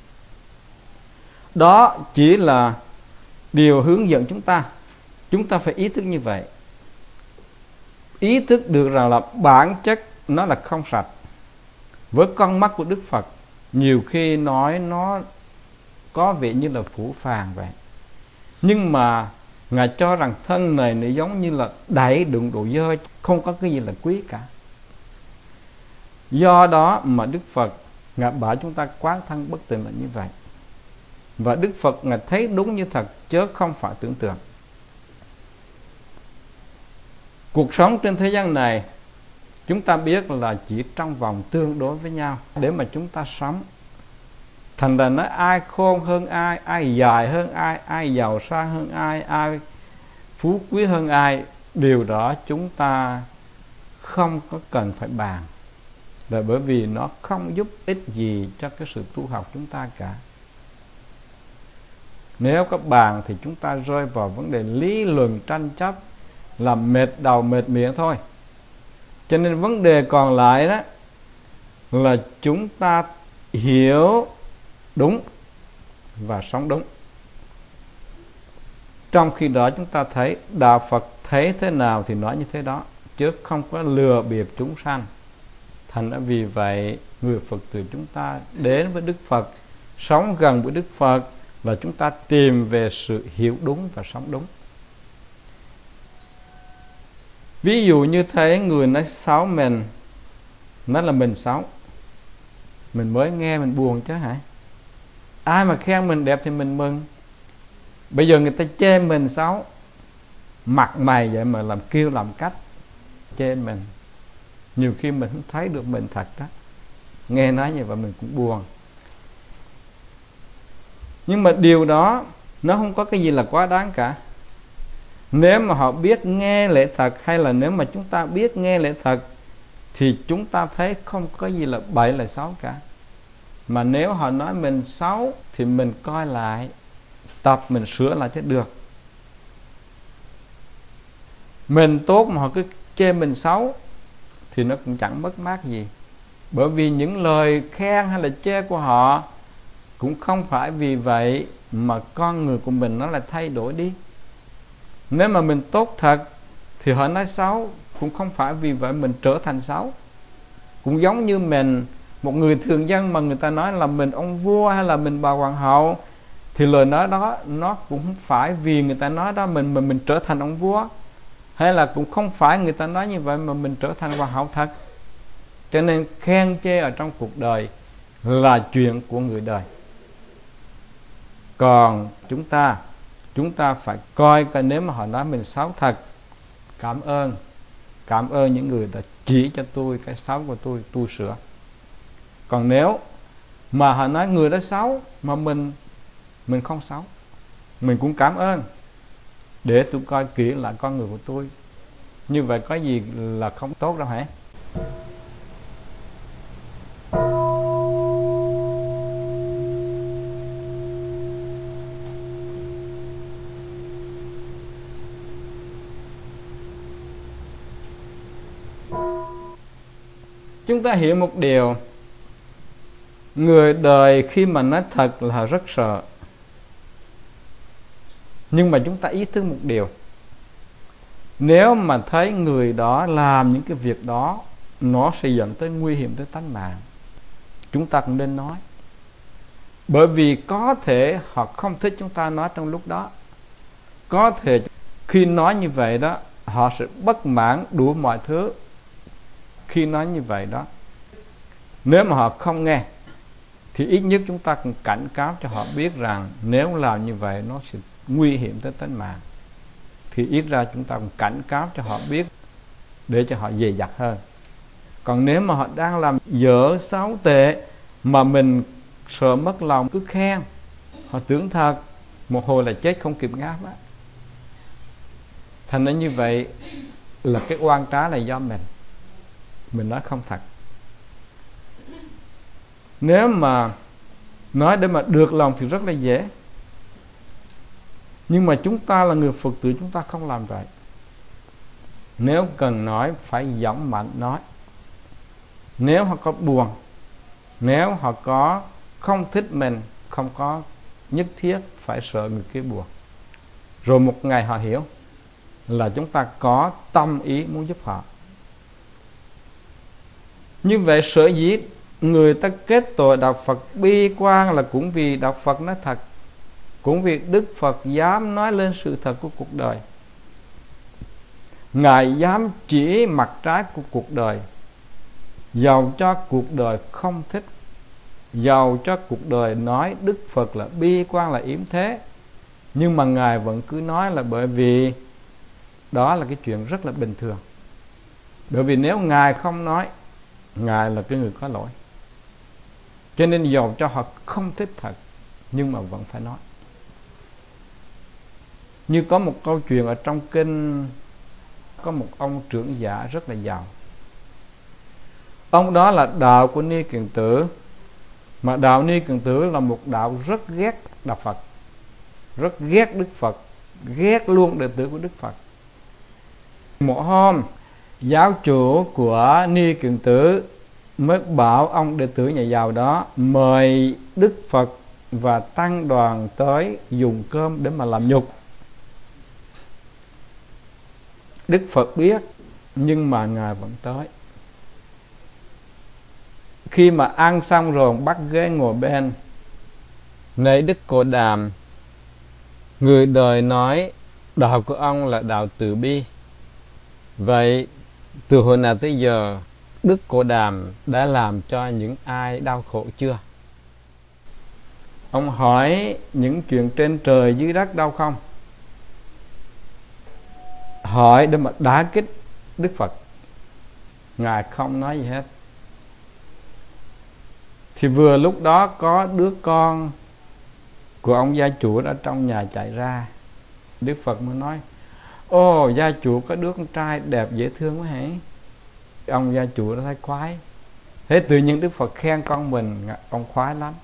Đó chỉ là điều hướng dẫn chúng ta. Chúng ta phải ý thức như vậy. Ý thức được rằng là bản chất nó là không sạch. Với con mắt của Đức Phật, nhiều khi nói nó có vẻ như là phũ phàng vậy. Nhưng mà Ngài cho rằng thân này nó giống như là đầy đựng đồ dơ, không có cái gì là quý cả. Do đó mà Đức Phật Ngài bảo chúng ta quán thân bất tịnh là như vậy. Và Đức Phật Ngài thấy đúng như thật chứ không phải tưởng tượng. Cuộc sống trên thế gian này chúng ta biết là chỉ trong vòng tương đối với nhau để mà chúng ta sống. Thành ra nói ai khôn hơn ai, ai dài hơn ai, ai giàu sang hơn ai, ai phú quý hơn ai, điều đó chúng ta không có cần phải bàn. Là bởi vì nó không giúp ích gì cho cái sự tu học chúng ta cả. Nếu có bàn thì chúng ta rơi vào vấn đề lý luận tranh chấp, làm mệt đầu mệt miệng thôi. Cho nên vấn đề còn lại đó là chúng ta hiểu đúng và sống đúng. Trong khi đó chúng ta thấy Đạo Phật thấy thế nào thì nói như thế đó, chứ không có lừa bịp chúng sanh. Thành ra vì vậy người Phật tử chúng ta đến với Đức Phật, sống gần với Đức Phật là chúng ta tìm về sự hiểu đúng và sống đúng. Ví dụ như thấy người nói xấu mình, nói là mình xấu, mình mới nghe mình buồn chứ hả? Ai mà khen mình đẹp thì mình mừng. Bây giờ người ta chê mình xấu, mặt mày vậy mà làm kêu làm cách chê mình, nhiều khi mình không thấy được mình thật đó. Nghe nói như vậy mình cũng buồn. Nhưng mà điều đó nó không có cái gì là quá đáng cả. Nếu mà họ biết nghe lẽ thật, hay là nếu mà chúng ta biết nghe lẽ thật, thì chúng ta thấy không có gì là bậy là xấu cả. Mà nếu họ nói mình xấu thì mình coi lại, tập mình sửa lại thế được. Mình tốt mà họ cứ chê mình xấu thì nó cũng chẳng mất mát gì. Bởi vì những lời khen hay là chê của họ cũng không phải vì vậy mà con người của mình nó lại thay đổi đi. Nếu mà mình tốt thật thì họ nói xấu cũng không phải vì vậy mình trở thành xấu. Cũng giống như mình, một người thường dân mà người ta nói là mình ông vua hay là mình bà hoàng hậu, thì lời nói đó nó cũng không phải vì người ta nói đó mình mà mình trở thành ông vua, hay là cũng không phải người ta nói như vậy mà mình trở thành hoàng hậu thật. Cho nên khen chê ở trong cuộc đời là chuyện của người đời. Còn chúng ta Chúng ta phải coi coi, nếu mà họ nói mình xấu thật, cảm ơn Cảm ơn những người đã chỉ cho tôi cái xấu của tôi, tôi sửa. Còn nếu mà họ nói người đó xấu mà mình Mình không xấu, mình cũng cảm ơn, để tôi coi kỹ lại con người của tôi. Như vậy có gì là không tốt đâu hả? Chúng ta hiểu một điều, người đời khi mà nói thật là rất sợ. Nhưng mà chúng ta ý thức một điều, nếu mà thấy người đó làm những cái việc đó nó sẽ dẫn tới nguy hiểm tới tánh mạng, chúng ta cũng nên nói. Bởi vì có thể họ không thích chúng ta nói trong lúc đó. Có thể khi nói như vậy đó, họ sẽ bất mãn đủ mọi thứ. Khi nói như vậy đó, nếu mà họ không nghe thì ít nhất chúng ta cũng cảnh cáo cho họ biết rằng nếu làm như vậy nó sẽ nguy hiểm tới tính mạng. Thì ít ra chúng ta cũng cảnh cáo cho họ biết, để cho họ dè dặt hơn. Còn nếu mà họ đang làm dở xấu tệ mà mình sợ mất lòng, cứ khen, họ tưởng thật, một hồi là chết không kịp ngáp á. Thành ra như vậy là cái oan trá là do mình Mình nói không thật. Nếu mà nói để mà được lòng thì rất là dễ. Nhưng mà chúng ta là người Phật tử, chúng ta không làm vậy. Nếu cần nói phải giọng mạnh nói. Nếu họ có buồn, nếu họ có không thích mình, không có nhất thiết phải sợ người kia buồn, rồi một ngày họ hiểu là chúng ta có tâm ý muốn giúp họ. Như vậy sở dĩ người ta kết tội đạo Phật bi quan là cũng vì đạo Phật nói thật, cũng vì Đức Phật dám nói lên sự thật của cuộc đời. Ngài dám chỉ mặt trái của cuộc đời, dầu cho cuộc đời không thích, dầu cho cuộc đời nói Đức Phật là bi quan, là yếm thế, nhưng mà Ngài vẫn cứ nói, là bởi vì đó là cái chuyện rất là bình thường. Bởi vì nếu Ngài không nói, Ngài là cái người có lỗi. Cho nên dầu cho họ không thích thật, nhưng mà vẫn phải nói. Như có một câu chuyện ở trong kinh, có một ông trưởng giả rất là giàu. Ông đó là đạo của Ni Kiền Tử. Mà đạo Ni Kiền Tử là một đạo rất ghét đạo Phật, rất ghét Đức Phật, ghét luôn đệ tử của Đức Phật. Một hôm, giáo chủ của Ni Kiền Tử mới bảo ông đệ tử nhà giàu đó mời Đức Phật và tăng đoàn tới dùng cơm để mà làm nhục. Đức Phật biết, nhưng mà Ngài vẫn tới. Khi mà ăn xong rồi, bắt ghế ngồi bên. Này Đức Cô Đàm, người đời nói đạo của ông là đạo từ bi. Vậy từ hồi nào tới giờ Đức Cô Đàm đã làm cho những ai đau khổ chưa? Ông hỏi những chuyện trên trời dưới đất đau không? Hỏi để mà đả kích Đức Phật. Ngài không nói gì hết. Thì vừa lúc đó có đứa con của ông gia chủ ở trong nhà chạy ra. Đức Phật mới nói: Ồ, gia chủ có đứa con trai đẹp dễ thương quá hả? Ông gia chủ đã thấy khoái. Thế tự nhiên Đức Phật khen con mình, ông khoái lắm.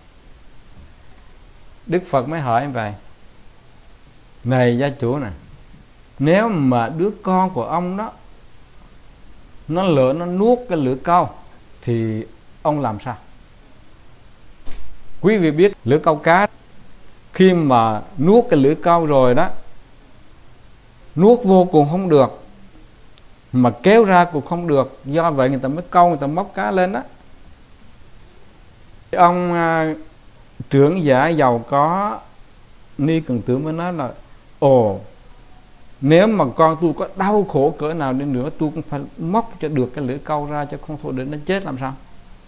Đức Phật mới hỏi vậy: Này gia chủ nè, nếu mà đứa con của ông đó nó lỡ nó nuốt cái lưỡi câu thì ông làm sao? Quý vị biết lưỡi câu cá khi mà nuốt cái lưỡi câu rồi đó, nuốt vô cùng không được mà kéo ra cũng không được, do vậy người ta mới câu, người ta móc cá lên đó. Ông à, trưởng giả giàu có Ni Cần Tử mới nói là ồ, nếu mà con tôi có đau khổ cỡ nào đi nữa, tôi cũng phải móc cho được cái lưỡi câu ra, cho không thôi để nó chết làm sao.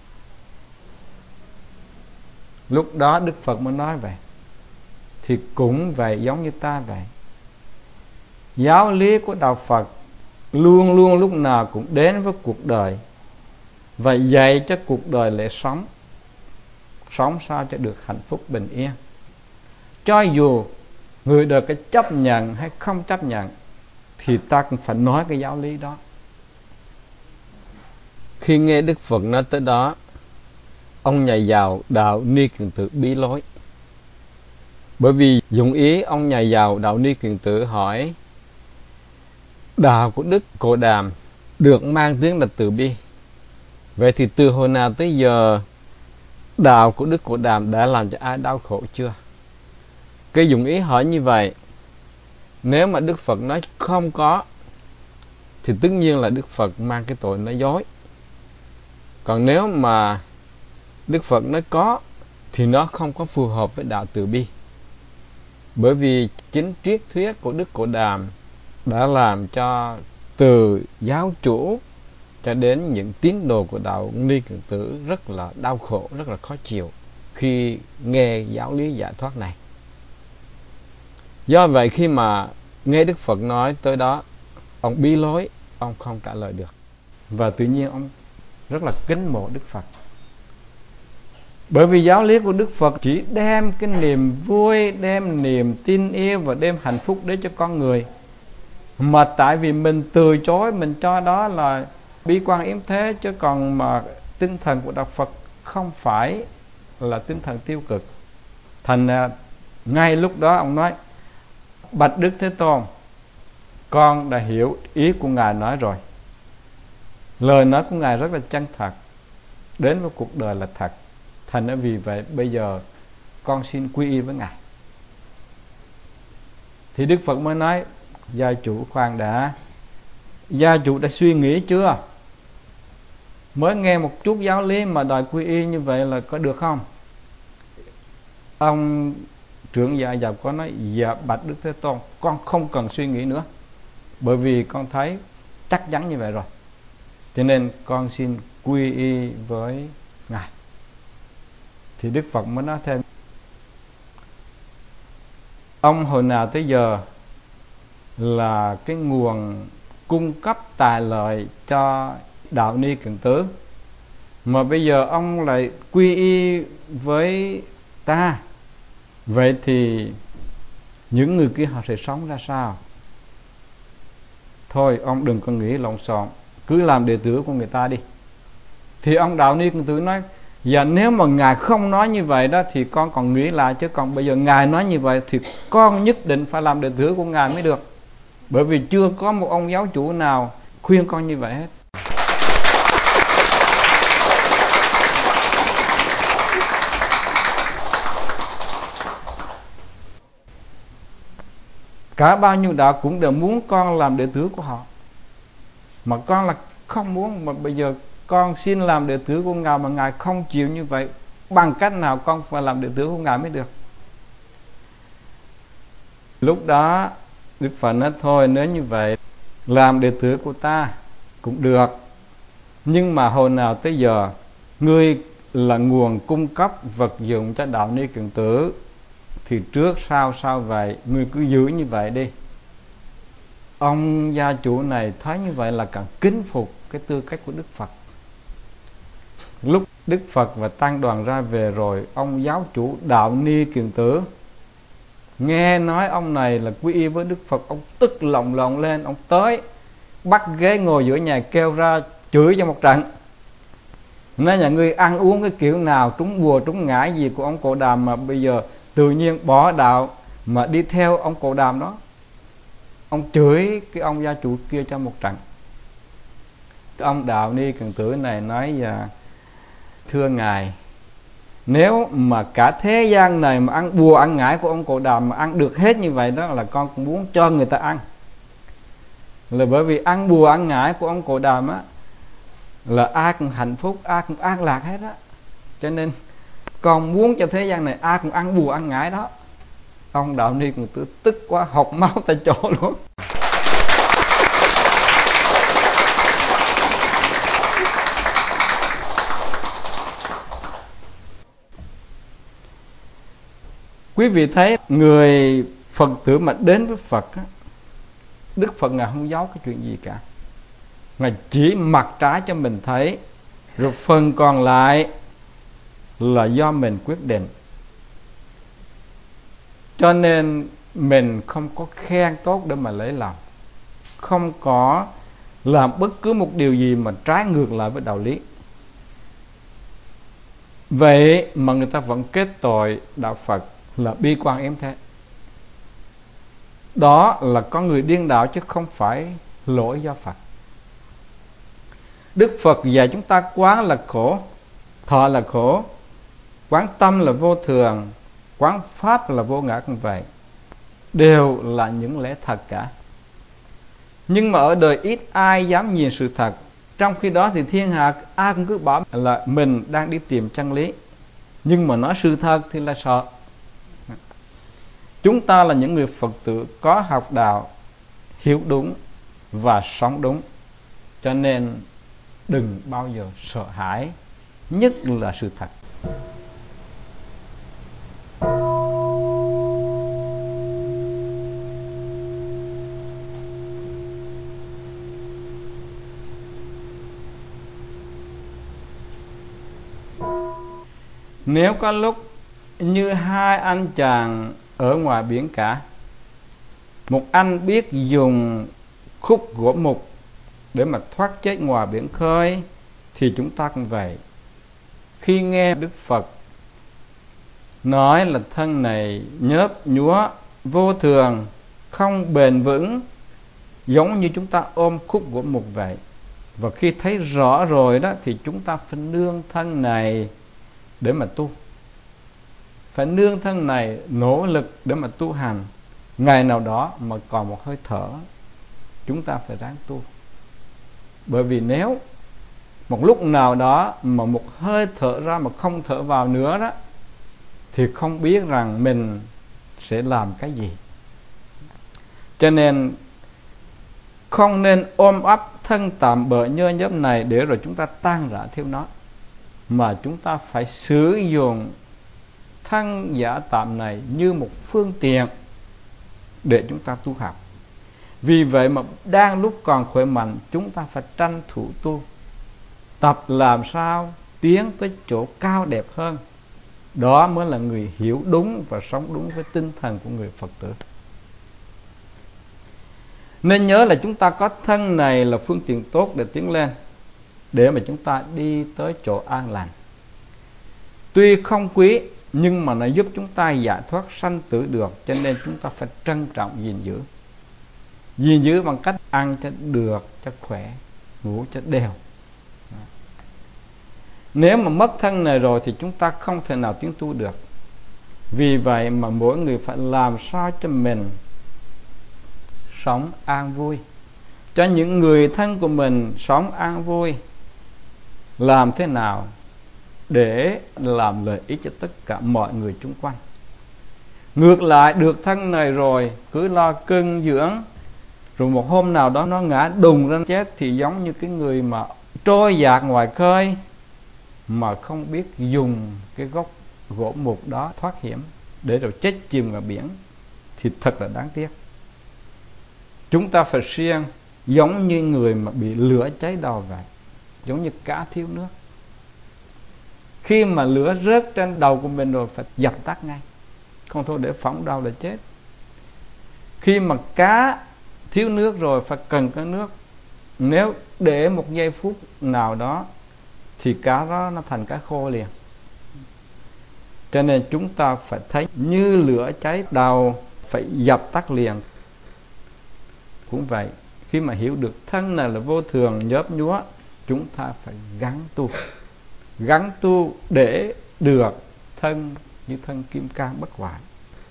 Lúc đó Đức Phật mới nói vậy. Thì cũng vậy, giống như ta vậy. Giáo lý của đạo Phật luôn luôn lúc nào cũng đến với cuộc đời và dạy cho cuộc đời lẽ sống, sống sao cho được hạnh phúc bình yên. Cho dù người đời có chấp nhận hay không chấp nhận thì ta cũng phải nói cái giáo lý đó. Khi nghe Đức Phật nói tới đó, ông nhà giàu đạo Ni Kiền Tử bí lối. Bởi vì dụng ý ông nhà giàu đạo Ni Kiền Tử hỏi đạo của Đức Cô Đàm được mang tiếng là từ bi. Vậy thì từ hồi nào tới giờ đạo của Đức Cô Đàm đã làm cho ai đau khổ chưa? Cái dụng ý hỏi như vậy, nếu mà Đức Phật nói không có thì tất nhiên là Đức Phật mang cái tội nói dối. Còn nếu mà Đức Phật nói có thì nó không có phù hợp với đạo từ bi. Bởi vì chính triết thuyết của Đức Cô Đàm đã làm cho từ giáo chủ cho đến những tín đồ của đạo Ni Kiền Tử rất là đau khổ, rất là khó chịu khi nghe giáo lý giải thoát này. Do vậy khi mà nghe Đức Phật nói tới đó, ông bí lối, ông không trả lời được. Và tự nhiên ông rất là kính mộ Đức Phật. Bởi vì giáo lý của Đức Phật chỉ đem cái niềm vui, đem niềm tin yêu và đem hạnh phúc đến cho con người. Mà tại vì mình từ chối, mình cho đó là bi quan yếm thế, chứ còn mà tinh thần của đạo Phật không phải là tinh thần tiêu cực. Thành ngay lúc đó ông nói: bạch Đức Thế Tôn, con đã hiểu ý của Ngài nói rồi. Lời nói của Ngài rất là chân thật, đến với cuộc đời là thật. Thành ra vì vậy bây giờ con xin quy y với Ngài. Thì Đức Phật mới nói: gia chủ khoan đã, gia chủ đã suy nghĩ chưa? Mới nghe một chút giáo lý mà đòi quy y như vậy là có được không? Ông trưởng giả giàu có nói: dạ bạch Đức Thế Tôn, con không cần suy nghĩ nữa, bởi vì con thấy chắc chắn như vậy rồi, cho nên con xin quy y với Ngài. Thì Đức Phật mới nói thêm: ông hồi nào tới giờ là cái nguồn cung cấp tài lợi cho đạo Ni Kiền Tử, mà bây giờ ông lại quy y với ta, vậy thì những người kia họ sẽ sống ra sao? Thôi ông đừng có nghĩ lộn xộn, cứ làm đệ tử của người ta đi. Thì ông đạo Ni Kiền Tử nói: dạ nếu mà Ngài không nói như vậy đó thì con còn nghĩ lại, chứ còn bây giờ Ngài nói như vậy thì con nhất định phải làm đệ tử của Ngài mới được. Bởi vì chưa có một ông giáo chủ nào khuyên con như vậy hết. Cả bao nhiêu đạo cũng đều muốn con làm đệ tử của họ, mà con là không muốn. Mà bây giờ con xin làm đệ tử của Ngài mà Ngài không chịu như vậy, bằng cách nào con phải làm đệ tử của Ngài mới được? Lúc đó Đức Phật nói: thôi nếu như vậy làm đệ tử của ta cũng được, nhưng mà hồi nào tới giờ ngươi là nguồn cung cấp vật dụng cho đạo Ni Kiền Tử thì trước sau sao vậy, ngươi cứ giữ như vậy đi. Ông gia chủ này thấy như vậy là càng kính phục cái tư cách của Đức Phật. Lúc Đức Phật và tăng đoàn ra về rồi, ông giáo chủ đạo Ni Kiền Tử nghe nói ông này là quy y với Đức Phật, ông tức lồng lộng lên, ông tới bắt ghế ngồi giữa nhà, kêu ra chửi cho một trận. Nói: nhà ngươi ăn uống cái kiểu nào, trúng bùa trúng ngã gì của ông Cộ Đàm mà bây giờ tự nhiên bỏ đạo mà đi theo ông Cộ Đàm đó. ông chửi cái ông gia chủ kia cho một trận. Cái ông Đạo Ni Cận Tử này nói là: thưa ngài, nếu mà cả thế gian này mà ăn bùa ăn ngải của ông Cụ Đàm mà ăn được hết như vậy đó, là con cũng muốn cho người ta ăn. Là bởi vì ăn bùa ăn ngải của ông Cụ Đàm á, là ai cũng hạnh phúc, ai cũng an lạc hết á. Cho nên con muốn cho thế gian này ai cũng ăn bùa ăn ngải đó. Ông Đạo Ni Cận Tử tức quá, học máu tại chỗ luôn. Quý vị thấy người Phật tử mà đến với Phật á, Đức Phật Ngài không giấu cái chuyện gì cả. Ngài chỉ mặt trái cho mình thấy, rồi phần còn lại là do mình quyết định. Cho nên mình không có khen tốt để mà lấy lòng, không có làm bất cứ một điều gì mà trái ngược lại với đạo lý. Vậy mà người ta vẫn kết tội đạo Phật là bi quan yếm thế. Đó là có người điên đạo chứ không phải lỗi do Phật. Đức Phật dạy chúng ta quán là khổ, thọ là khổ, quán tâm là vô thường, quán pháp là vô ngã, cũng vậy, đều là những lẽ thật cả. Nhưng mà ở đời ít ai dám nhìn sự thật. Trong khi đó thì thiên hạ ai cũng cứ bảo là mình đang đi tìm chân lý, nhưng mà nói sự thật thì là sợ. Chúng ta là những người Phật tử có học đạo, hiểu đúng và sống đúng. Cho nên đừng bao giờ sợ hãi, nhất là sự thật. Nếu có lúc như hai anh chàng ở ngoài biển cả, một anh biết dùng khúc gỗ mục để mà thoát chết ngoài biển khơi, thì chúng ta cũng vậy. Khi nghe Đức Phật nói là thân này nhớp nhúa, vô thường, không bền vững, giống như chúng ta ôm khúc gỗ mục vậy. Và khi thấy rõ rồi đó thì chúng ta phải nương thân này để mà tu, phải nương thân này nỗ lực để mà tu hành. Ngày nào đó mà còn một hơi thở, chúng ta phải ráng tu. Bởi vì nếu một lúc nào đó mà một hơi thở ra mà không thở vào nữa đó, thì không biết rằng mình sẽ làm cái gì. Cho nên không nên ôm ấp thân tạm bợ nhơ nhớp này để rồi chúng ta tan rã theo nó, mà chúng ta phải sử dụng thân giả tạm này như một phương tiện để chúng ta tu học. Vì vậy mà đang lúc còn khỏe mạnh, chúng ta phải tranh thủ tu, tập làm sao tiến tới chỗ cao đẹp hơn. Đó mới là người hiểu đúng và sống đúng với tinh thần của người Phật tử. Nên nhớ là chúng ta có thân này là phương tiện tốt để tiến lên, để mà chúng ta đi tới chỗ an lành. Tuy không quý, nhưng mà nó giúp chúng ta giải thoát sanh tử được. Cho nên chúng ta phải trân trọng gìn giữ. Gìn giữ bằng cách ăn cho được, cho khỏe, ngủ cho đều. Nếu mà mất thân này rồi thì chúng ta không thể nào tiến tu được. Vì vậy mà mỗi người phải làm sao cho mình sống an vui, cho những người thân của mình sống an vui. Làm thế nào để làm lợi ích cho tất cả mọi người xung quanh. Ngược lại, được thân này rồi cứ lo cưng dưỡng, rồi một hôm nào đó nó ngã đùng ra chết, thì giống như cái người mà trôi dạt ngoài khơi mà không biết dùng cái gốc gỗ mục đó thoát hiểm, để rồi chết chìm vào biển, thì thật là đáng tiếc. Chúng ta phải siêng giống như người mà bị lửa cháy đầu vậy, giống như cá thiếu nước. Khi mà lửa rớt trên đầu của mình rồi phải dập tắt ngay, không thôi để phỏng đầu là chết. Khi mà cá thiếu nước rồi phải cần cái nước, nếu để một giây phút nào đó thì cá đó nó thành cá khô liền. Cho nên chúng ta phải thấy như lửa cháy đầu, phải dập tắt liền. cũng vậy. Khi mà hiểu được thân này là vô thường nhớp nhúa, chúng ta phải gắng tu. Gắng tu để được thân như thân kim cang bất hoại.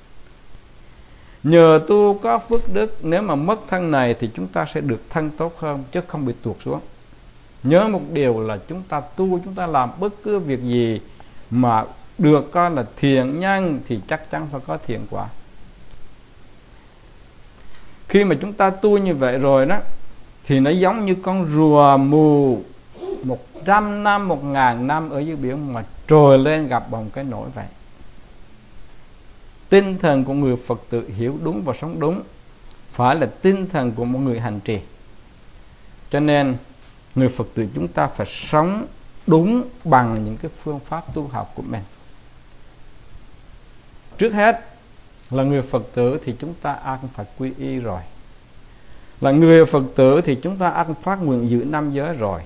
Nhờ tu có phước đức, nếu mà mất thân này thì chúng ta sẽ được thân tốt hơn, chứ không bị tuột xuống. Nhớ một điều là chúng ta tu, chúng ta làm bất cứ việc gì mà được coi là thiện nhân thì chắc chắn phải có thiện quả. Khi mà chúng ta tu như vậy rồi đó, thì nó giống như con rùa mù một trăm năm, một ngàn năm ở dưới biển mà trồi lên gặp bằng cái nổi vậy. Tinh thần của người Phật tử hiểu đúng và sống đúng phải là tinh thần của một người hành trì. Cho nên người Phật tử chúng ta phải sống đúng bằng những cái phương pháp tu học của mình. Trước hết là người Phật tử thì chúng ta ăn phải quy y rồi. Là người Phật tử thì chúng ta ăn phát nguyện giữ năm giới rồi.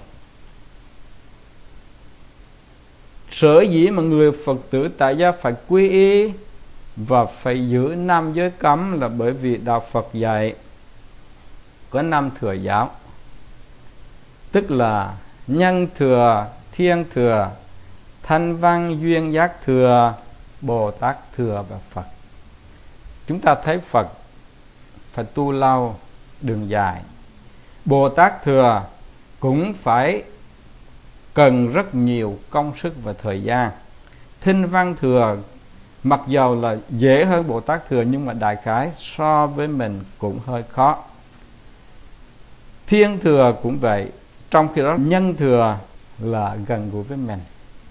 Sở dĩ mà người Phật tử tại gia phải quy y và phải giữ năm giới cấm là bởi vì đạo Phật dạy có năm thừa giáo, tức là nhân thừa, thiên thừa, thanh văn, duyên giác thừa, Bồ Tát thừa và Phật. Chúng ta thấy Phật phải tu lâu, đường dài. Bồ Tát thừa cũng phải cần rất nhiều công sức và thời gian. Thanh văn thừa mặc dầu là dễ hơn Bồ Tát thừa, nhưng mà đại khái so với mình cũng hơi khó. Thiên thừa cũng vậy, trong khi đó nhân thừa là gần gũi với mình.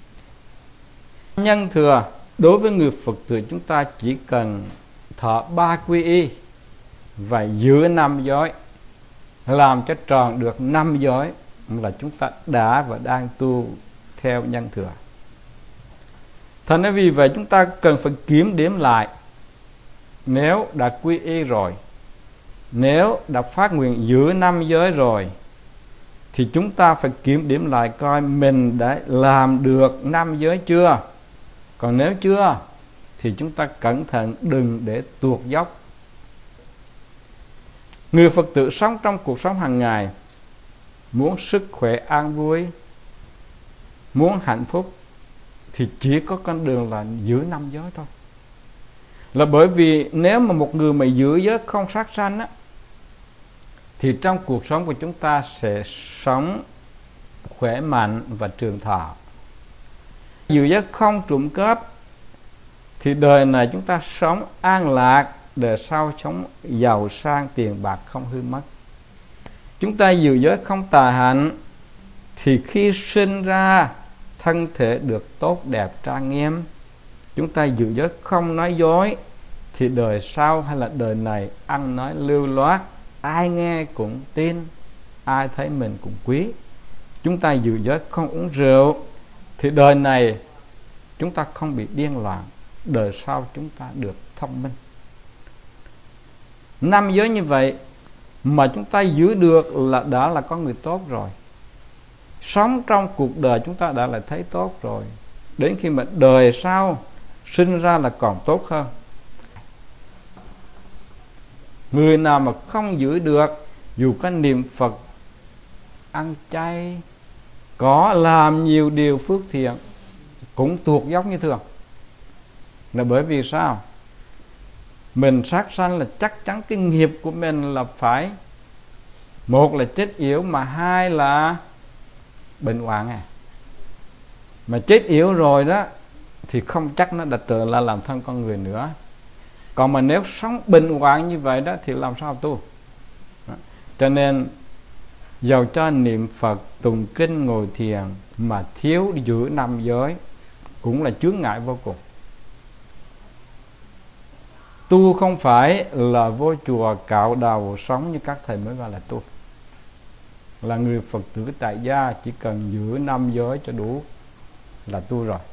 Nhân thừa đối với người Phật tử chúng ta chỉ cần thọ ba quy y và giữ năm giới, làm cho tròn được năm giới là chúng ta đã và đang tu theo nhân thừa. Thành ra vì vậy chúng ta cần phải kiểm điểm lại. Nếu đã quy y rồi, nếu đã phát nguyện giữ năm giới rồi, thì chúng ta phải kiểm điểm lại coi mình đã làm được năm giới chưa. Còn nếu chưa thì chúng ta cẩn thận đừng để tuột dốc. Người Phật tử sống trong cuộc sống hàng ngày, muốn sức khỏe an vui, muốn hạnh phúc, thì chỉ có con đường là giữ năm giới thôi. Là bởi vì nếu mà một người mà giữ giới không sát sanh á, thì trong cuộc sống của chúng ta sẽ sống khỏe mạnh và trường thọ. Giữ giới không trộm cắp thì đời này chúng ta sống an lạc, đời sau sống giàu sang tiền bạc không hư mất. Chúng ta giữ giới không tà hạnh thì khi sinh ra thân thể được tốt đẹp trang nghiêm. Chúng ta giữ giới không nói dối thì đời sau hay là đời này ăn nói lưu loát, ai nghe cũng tin, ai thấy mình cũng quý. Chúng ta giữ giới không uống rượu thì đời này chúng ta không bị điên loạn, đời sau chúng ta được thông minh. Năm giới như vậy mà chúng ta giữ được là đã là con người tốt rồi. Sống trong cuộc đời chúng ta đã là thấy tốt rồi. Đến khi mà đời sau sinh ra là còn tốt hơn. Người nào mà không giữ được, dù có niệm Phật, ăn chay, có làm nhiều điều phước thiện, cũng tuột dốc như thường. Là bởi vì sao? Mình sát sanh là chắc chắn cái nghiệp của mình là phải, một là chết yểu, mà hai là bệnh hoạn à. Mà chết yểu rồi đó thì không chắc nó đã tự là làm thân con người nữa. Còn mà nếu sống bệnh hoạn như vậy đó thì làm sao tu? Đó. Cho nên dầu cho niệm Phật, tụng kinh, ngồi thiền mà thiếu giữ năm giới cũng là chướng ngại vô cùng. Tu không phải là vô chùa cạo đầu sống như các thầy mới gọi là tu. Là người Phật tử tại gia chỉ cần giữ năm giới cho đủ là tu rồi.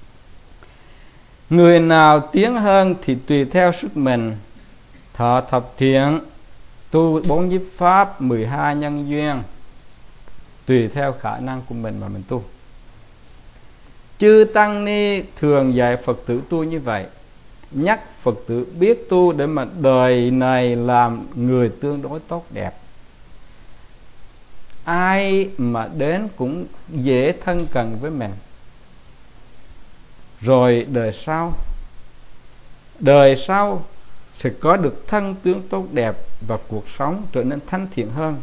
Người nào tiến hơn thì tùy theo sức mình, thọ thập thiện, tu bốn nhiếp pháp, mười hai nhân duyên, tùy theo khả năng của mình mà mình tu. Chư Tăng Ni thường dạy Phật tử tu như vậy. nhắc Phật tử biết tu để mà đời này làm người tương đối tốt đẹp. Ai mà đến cũng dễ thân cận với mình. Rồi đời sau, đời sau sẽ có được thân tướng tốt đẹp và cuộc sống trở nên thanh thiện hơn.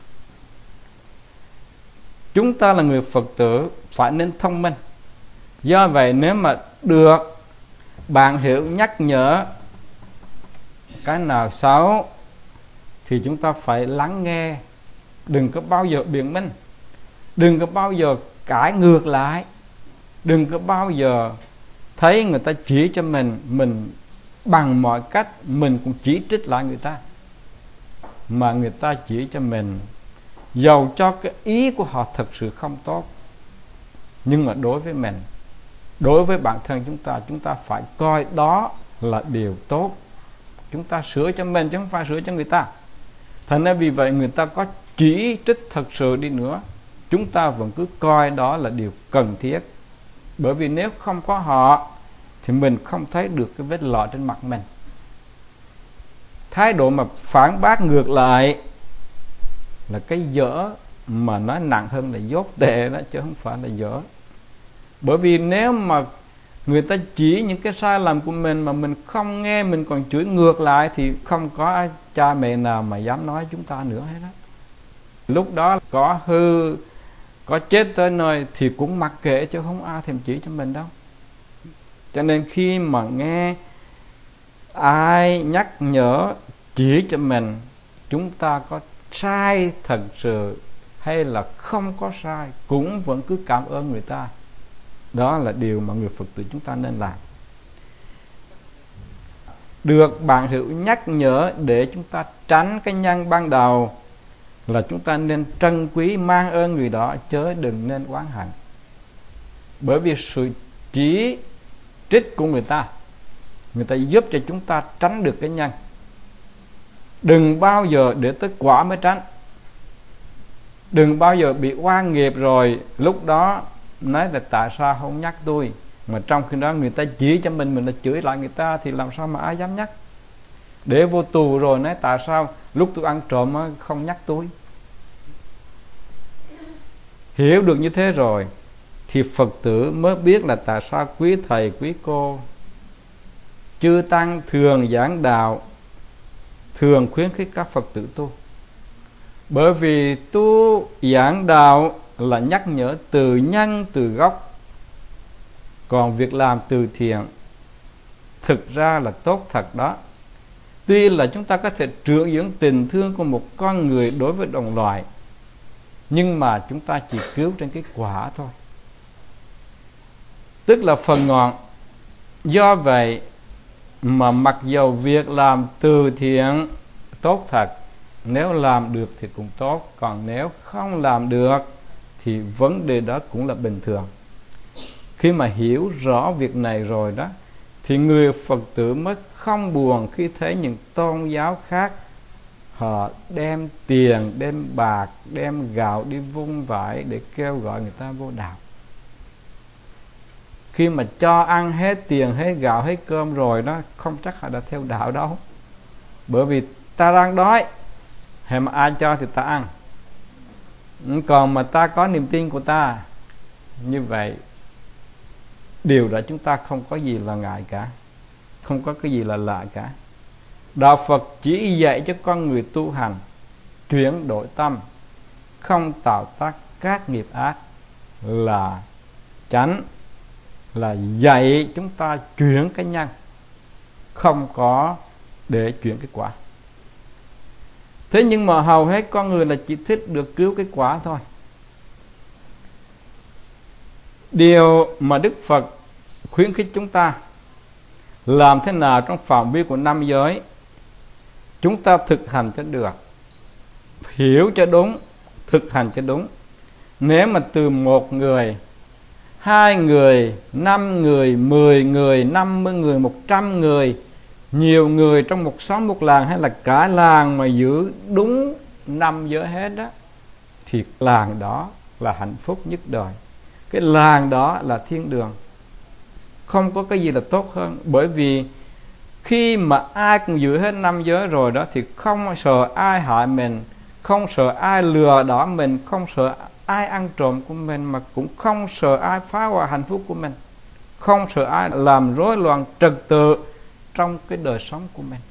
Chúng ta là người Phật tử phải nên thông minh. Do vậy nếu mà được bạn hiểu nhắc nhở cái nào xấu thì chúng ta phải lắng nghe, đừng có bao giờ biện minh, đừng có bao giờ cãi ngược lại, đừng có bao giờ thấy người ta chỉ cho mình, mình bằng mọi cách mình cũng chỉ trích lại người ta. Mà người ta chỉ cho mình, dầu cho cái ý của họ thật sự không tốt, nhưng mà đối với mình, đối với bản thân chúng ta, chúng ta phải coi đó là điều tốt. Chúng ta sửa cho mình chứ không phải sửa cho người ta. Thành ra vì vậy người ta có chỉ trích thật sự đi nữa, chúng ta vẫn cứ coi đó là điều cần thiết. Bởi vì nếu không có họ thì mình không thấy được cái vết lọ trên mặt mình. Thái độ mà phản bác ngược lại là cái dở, mà nói nặng hơn là dốt tệ đó, chứ không phải là dở. Bởi vì nếu mà người ta chỉ những cái sai lầm của mình mà mình không nghe, mình còn chửi ngược lại, thì không có cha mẹ nào mà dám nói chúng ta nữa hết đó. Lúc đó có hư, có chết tới nơi thì cũng mặc kệ, chứ không ai thèm chỉ cho mình đâu. Cho nên khi mà nghe ai nhắc nhở chỉ cho mình, chúng ta có sai thật sự hay là không có sai, cũng vẫn cứ cảm ơn người ta. Đó là điều mà người Phật tử chúng ta nên làm. Được bạn hữu nhắc nhở để chúng ta tránh cái nhân ban đầu là chúng ta nên trân quý mang ơn người đó, chớ đừng nên oán hận. Bởi vì sự chỉ trích của người ta, người ta giúp cho chúng ta tránh được cái nhân. Đừng bao giờ để tới quả mới tránh. Đừng bao giờ bị oan nghiệp rồi lúc đó nói là tại sao không nhắc tôi, mà trong khi đó người ta chỉ cho mình, mình là chửi lại người ta, thì làm sao mà ai dám nhắc. Để vô tù rồi nói tại sao lúc tôi ăn trộm không nhắc tôi. Hiểu được như thế rồi thì Phật tử mới biết là tại sao quý thầy quý cô, chư tăng thường giảng đạo, thường khuyến khích các Phật tử tu. Bởi vì tu giảng đạo là nhắc nhở từ nhân từ gốc. Còn việc làm từ thiện thực ra là tốt thật đó. Tuy là chúng ta có thể trưởng dưỡng tình thương của một con người đối với đồng loại, nhưng mà chúng ta chỉ cứu trên cái quả thôi, tức là phần ngọn. Do vậy mà mặc dầu việc làm từ thiện tốt thật, nếu làm được thì cũng tốt, còn nếu không làm được thì vấn đề đó cũng là bình thường. Khi mà hiểu rõ việc này rồi đó thì người Phật tử mới không buồn khi thấy những tôn giáo khác họ đem tiền, đem bạc, đem gạo đi vung vãi để kêu gọi người ta vô đạo. Khi mà cho ăn hết tiền, hết gạo, hết cơm rồi đó, không chắc họ đã theo đạo đâu. Bởi vì ta đang đói, hay mà ai cho thì ta ăn. Còn mà ta có niềm tin của ta, như vậy điều đó chúng ta không có gì là ngại cả, không có cái gì là lạ cả. Đạo Phật chỉ dạy cho con người tu hành chuyển đổi tâm, không tạo tác các nghiệp ác là chánh, là dạy chúng ta chuyển cái nhân, không có để chuyển cái quả. Thế nhưng mà hầu hết con người là chỉ thích được cứu cái quả thôi. Điều mà Đức Phật khuyến khích chúng ta làm thế nào trong phạm vi của năm giới chúng ta thực hành cho được, hiểu cho đúng, thực hành cho đúng. Nếu mà từ một người, hai người, năm người, mười người, năm mươi người, một trăm người, nhiều người trong một xóm một làng hay là cả làng mà giữ đúng năm giới hết đó, thì làng đó là hạnh phúc nhất đời. Cái làng đó là thiên đường. Không có cái gì là tốt hơn. Bởi vì Khi mà ai cũng giữ hết năm giới rồi đó thì không sợ ai hại mình, không sợ ai lừa đảo mình, không sợ ai ăn trộm của mình, mà cũng không sợ ai phá hoại hạnh phúc của mình, không sợ ai làm rối loạn trật tự trong cái đời sống của mình.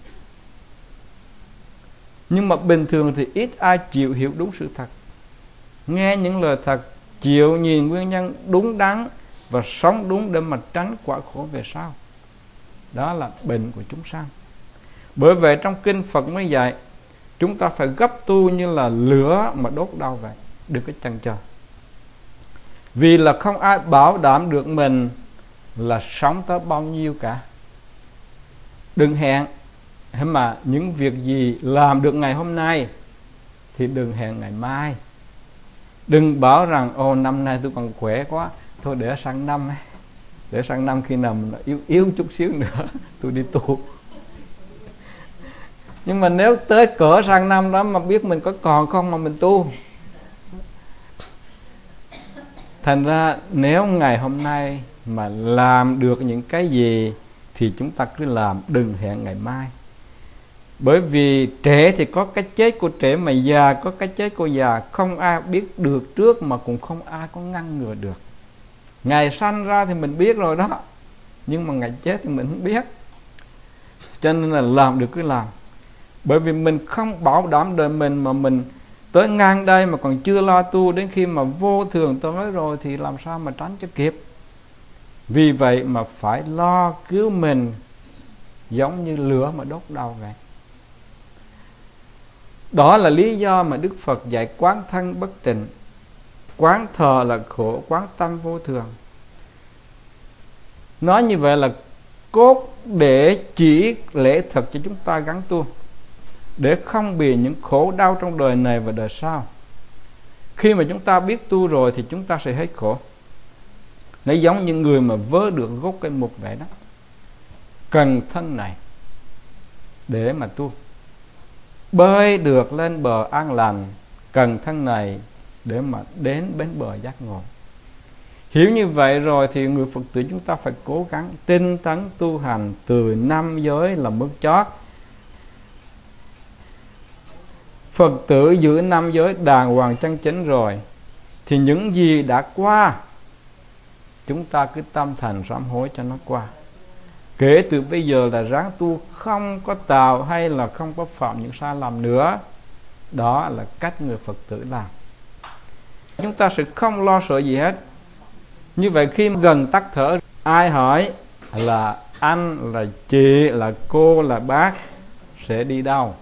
Nhưng mà bình thường thì ít ai chịu hiểu đúng sự thật, nghe những lời thật, chịu nhìn nguyên nhân đúng đắn và sống đúng để mà tránh quả khổ về sau. Đó là bệnh của chúng sanh. Bởi vậy trong kinh Phật mới dạy chúng ta phải gấp tu như là lửa mà đốt đau vậy, đừng có chần chờ. Vì là không ai bảo đảm được mình là sống tới bao nhiêu cả. Đừng hẹn mà những việc gì làm được ngày hôm nay thì đừng hẹn ngày mai. Đừng bảo rằng ồ năm nay tôi còn khỏe quá, thôi để sang năm ấy. Để sang năm khi nào mình yếu yếu chút xíu nữa tôi đi tu. Nhưng mà nếu tới cỡ sang năm đó mà biết mình có còn không mà mình tu. Thành ra nếu ngày hôm nay mà làm được những cái gì thì chúng ta cứ làm, đừng hẹn ngày mai. Bởi vì trẻ thì có cái chết của trẻ, mà già có cái chết của già. Không ai biết được trước mà cũng không ai có ngăn ngừa được. Ngày sanh ra thì mình biết rồi đó, nhưng mà ngày chết thì mình không biết. Cho nên là làm được cứ làm. Bởi vì mình không bảo đảm đời mình, mà mình tới ngang đây mà còn chưa lo tu, đến khi mà vô thường tới rồi thì làm sao mà tránh cho kịp. Vì vậy mà phải lo cứu mình giống như lửa mà đốt đầu vậy. Đó là lý do mà Đức Phật dạy quán thân bất tịnh, quán thọ là khổ, quán tâm vô thường. Nói như vậy là cốt để chỉ lễ thật cho chúng ta gắng tu, để không bị những khổ đau trong đời này và đời sau. Khi mà chúng ta biết tu rồi thì chúng ta sẽ hết khổ. Nó giống như người mà vớ được gốc cây mục vậy đó. Cần thân này để mà tu, bơi được lên bờ an lành, cần thân này để mà đến bến bờ giác ngộ. Hiểu như vậy rồi thì người Phật tử chúng ta phải cố gắng tinh tấn tu hành từ năm giới là mức chót. Phật tử giữ năm giới đàng hoàng chân chính rồi thì những gì đã qua chúng ta cứ tâm thành sám hối cho nó qua. Kể từ bây giờ là ráng tu, không có tạo hay là không có phạm những sai lầm nữa. Đó là cách người Phật tử làm. Chúng ta sẽ không lo sợ gì hết. Như vậy khi gần tắt thở, ai hỏi là anh, là chị, là cô, là bác sẽ đi đâu,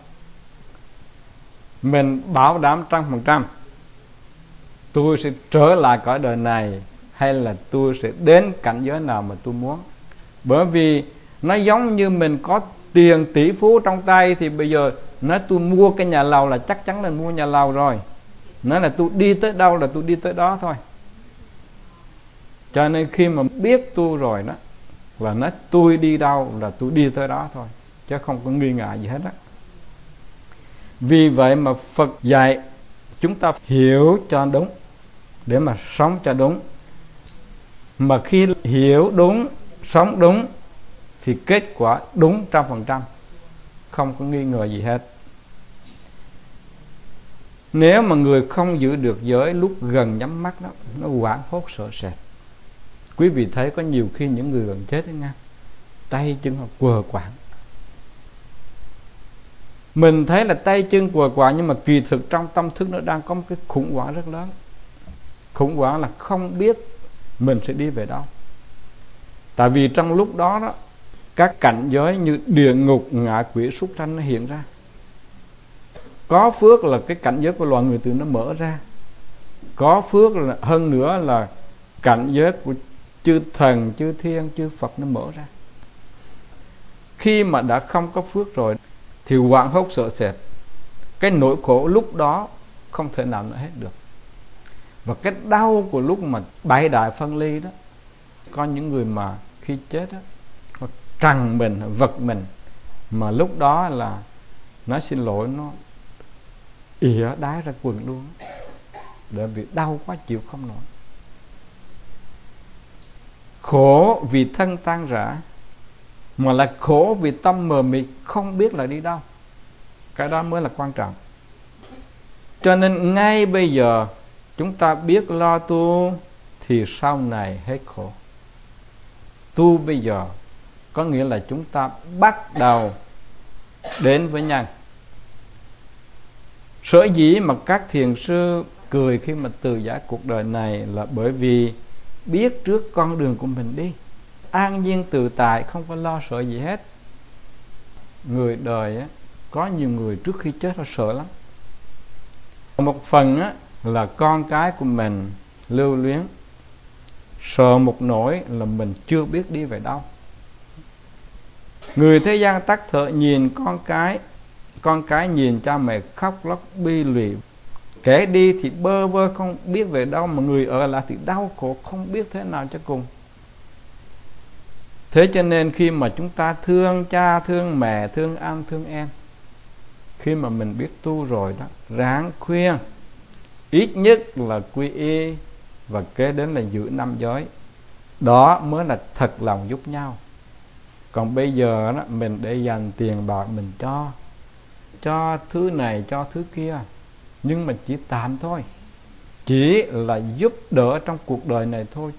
mình bảo đảm trăm phần trăm tôi sẽ trở lại cõi đời này, hay là tôi sẽ đến cảnh giới nào mà tôi muốn. Bởi vì nó giống như mình có tiền tỷ phú trong tay, thì bây giờ nói tôi mua cái nhà lầu là chắc chắn là mua nhà lầu rồi. Nói là tôi đi tới đâu là tôi đi tới đó thôi. Cho nên khi mà biết tu rồi đó, là nói tôi đi đâu là tôi đi tới đó thôi, chứ không có nghi ngại gì hết á. Vì vậy mà Phật dạy chúng ta hiểu cho đúng để mà sống cho đúng. Mà khi hiểu đúng, sống đúng thì kết quả đúng trăm phần trăm, không có nghi ngờ gì hết. Nếu mà người không giữ được giới, lúc gần nhắm mắt đó, nó hoảng hốt sợ sệt. Quý vị thấy có nhiều khi những người gần chết ấy nha, tay chân họ quờ quạng. Mình thấy là tay chân quờ quạng, nhưng mà kỳ thực trong tâm thức nó đang có một cái khủng hoảng rất lớn. Khủng hoảng là không biết mình sẽ đi về đâu. Tại vì trong lúc đó đó, các cảnh giới như địa ngục, ngạ quỷ, súc sanh nó hiện ra. Có phước là cái cảnh giới của loài người từ nó mở ra. Có phước là hơn nữa là cảnh giới của chư thần, chư thiên, chư Phật nó mở ra. Khi mà đã không có phước rồi thì hoảng hốt sợ sệt. Cái nỗi khổ lúc đó không thể nào nữa hết được. Và cái đau của lúc mà bảy đại phân ly đó, có những người mà khi chết đó, họ trằn mình, vật mình, mà lúc đó là nói xin lỗi, nó ỉa đái ra quần luôn, bởi vì đau quá chịu không nổi. Khổ vì thân tan rã, mà là khổ vì tâm mờ mịt không biết là đi đâu. Cái đó mới là quan trọng. Cho nên ngay bây giờ chúng ta biết lo tu thì sau này hết khổ. Tu bây giờ có nghĩa là chúng ta bắt đầu đến với nhân. Sở dĩ mà các thiền sư cười khi mà từ giả cuộc đời này là bởi vì biết trước con đường của mình đi, an nhiên tự tại, không có lo sợ gì hết. Người đời á, có nhiều người trước khi chết nó sợ lắm. Một phần á, là con cái của mình lưu luyến, sợ một nỗi là mình chưa biết đi về đâu. Người thế gian tắc thở nhìn con cái, con cái nhìn cha mẹ khóc lóc bi lụy, kẻ đi thì bơ vơ không biết về đâu, mà người ở lại thì đau khổ không biết thế nào cho cùng. Thế cho nên khi mà chúng ta thương cha, thương mẹ, thương anh, thương em, khi mà mình biết tu rồi đó, ráng khuyên ít nhất là quy y và kế đến là giữ năm giới. Đó mới là thật lòng giúp nhau. Còn bây giờ đó, mình để dành tiền bạc mình cho cho thứ này cho thứ kia, nhưng mà chỉ tạm thôi, chỉ là giúp đỡ trong cuộc đời này thôi.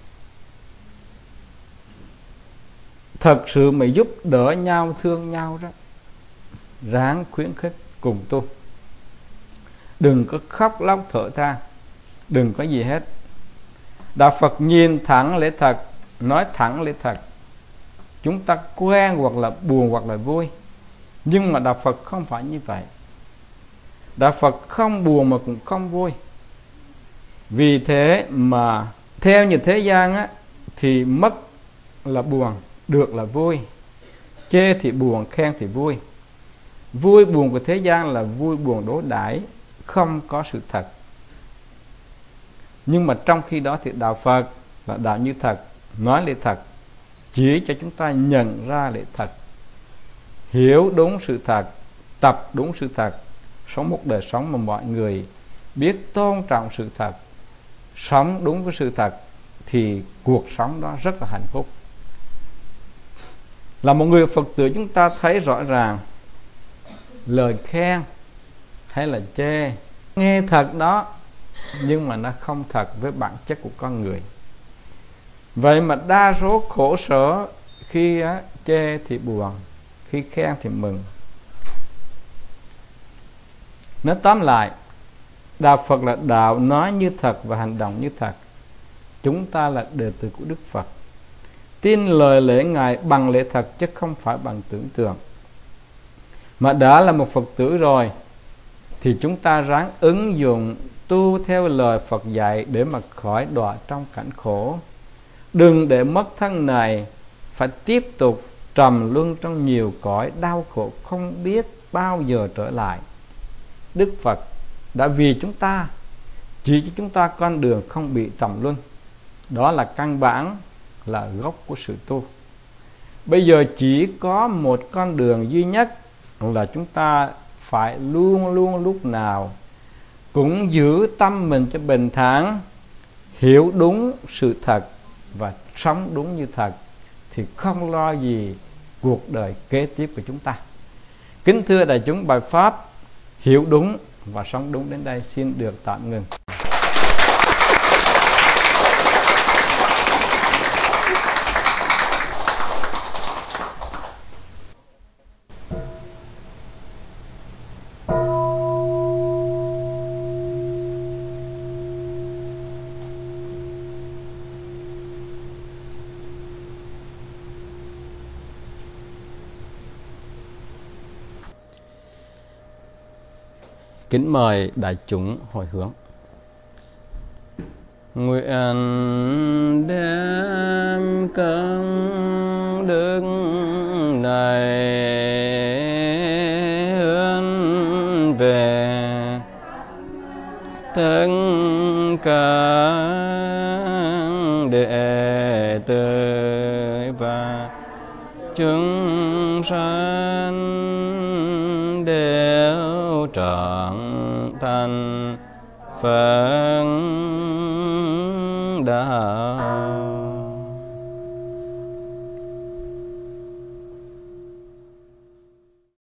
Thật sự mà giúp đỡ nhau, thương nhau đó, ráng khuyến khích cùng tu. Đừng có khóc lóc thở than, đừng có gì hết. Đạo Phật nhìn thẳng lẽ thật, nói thẳng lẽ thật. Chúng ta quen hoặc là buồn hoặc là vui, nhưng mà Đạo Phật không phải như vậy. Đạo Phật không buồn mà cũng không vui. Vì thế mà theo như thế gian á, thì mất là buồn, được là vui, chê thì buồn, khen thì vui. Vui buồn của thế gian là vui buồn đối đãi, không có sự thật. Nhưng mà trong khi đó thì Đạo Phật là đạo như thật, nói lẽ thật, chỉ cho chúng ta nhận ra lẽ thật, hiểu đúng sự thật, tập đúng sự thật, sống một đời sống mà mọi người biết tôn trọng sự thật, sống đúng với sự thật, thì cuộc sống đó rất là hạnh phúc. Là một người Phật tử, chúng ta thấy rõ ràng lời khen hay là chê nghe thật đó, nhưng mà nó không thật với bản chất của con người. Vậy mà đa số khổ sở, khi á, chê thì buồn, khi khen thì mừng. Nói tóm lại, Đạo Phật là đạo nói như thật và hành động như thật. Chúng ta là đệ tử của Đức Phật, tin lời lẽ Ngài bằng lẽ thật chứ không phải bằng tưởng tượng. Mà đã là một Phật tử rồi thì chúng ta ráng ứng dụng tu theo lời Phật dạy để mà khỏi đọa trong cảnh khổ. Đừng để mất thân này, phải tiếp tục trầm luân trong nhiều cõi đau khổ không biết bao giờ trở lại. Đức Phật đã vì chúng ta, chỉ cho chúng ta con đường không bị trầm luân. Đó là căn bản, là gốc của sự tu. Bây giờ chỉ có một con đường duy nhất, là chúng ta phải luôn luôn lúc nào cũng giữ tâm mình cho bình thản, hiểu đúng sự thật và sống đúng như thật, thì không lo gì cuộc đời kế tiếp của chúng ta. Kính thưa đại chúng, bài pháp hiểu đúng và sống đúng đến đây xin được tạm ngừng. Kính mời đại chúng hồi hướng. Nguyện đem công đức này hướng về tất cả đệ tử và chúng sanh đều trọn thành Phật đạo.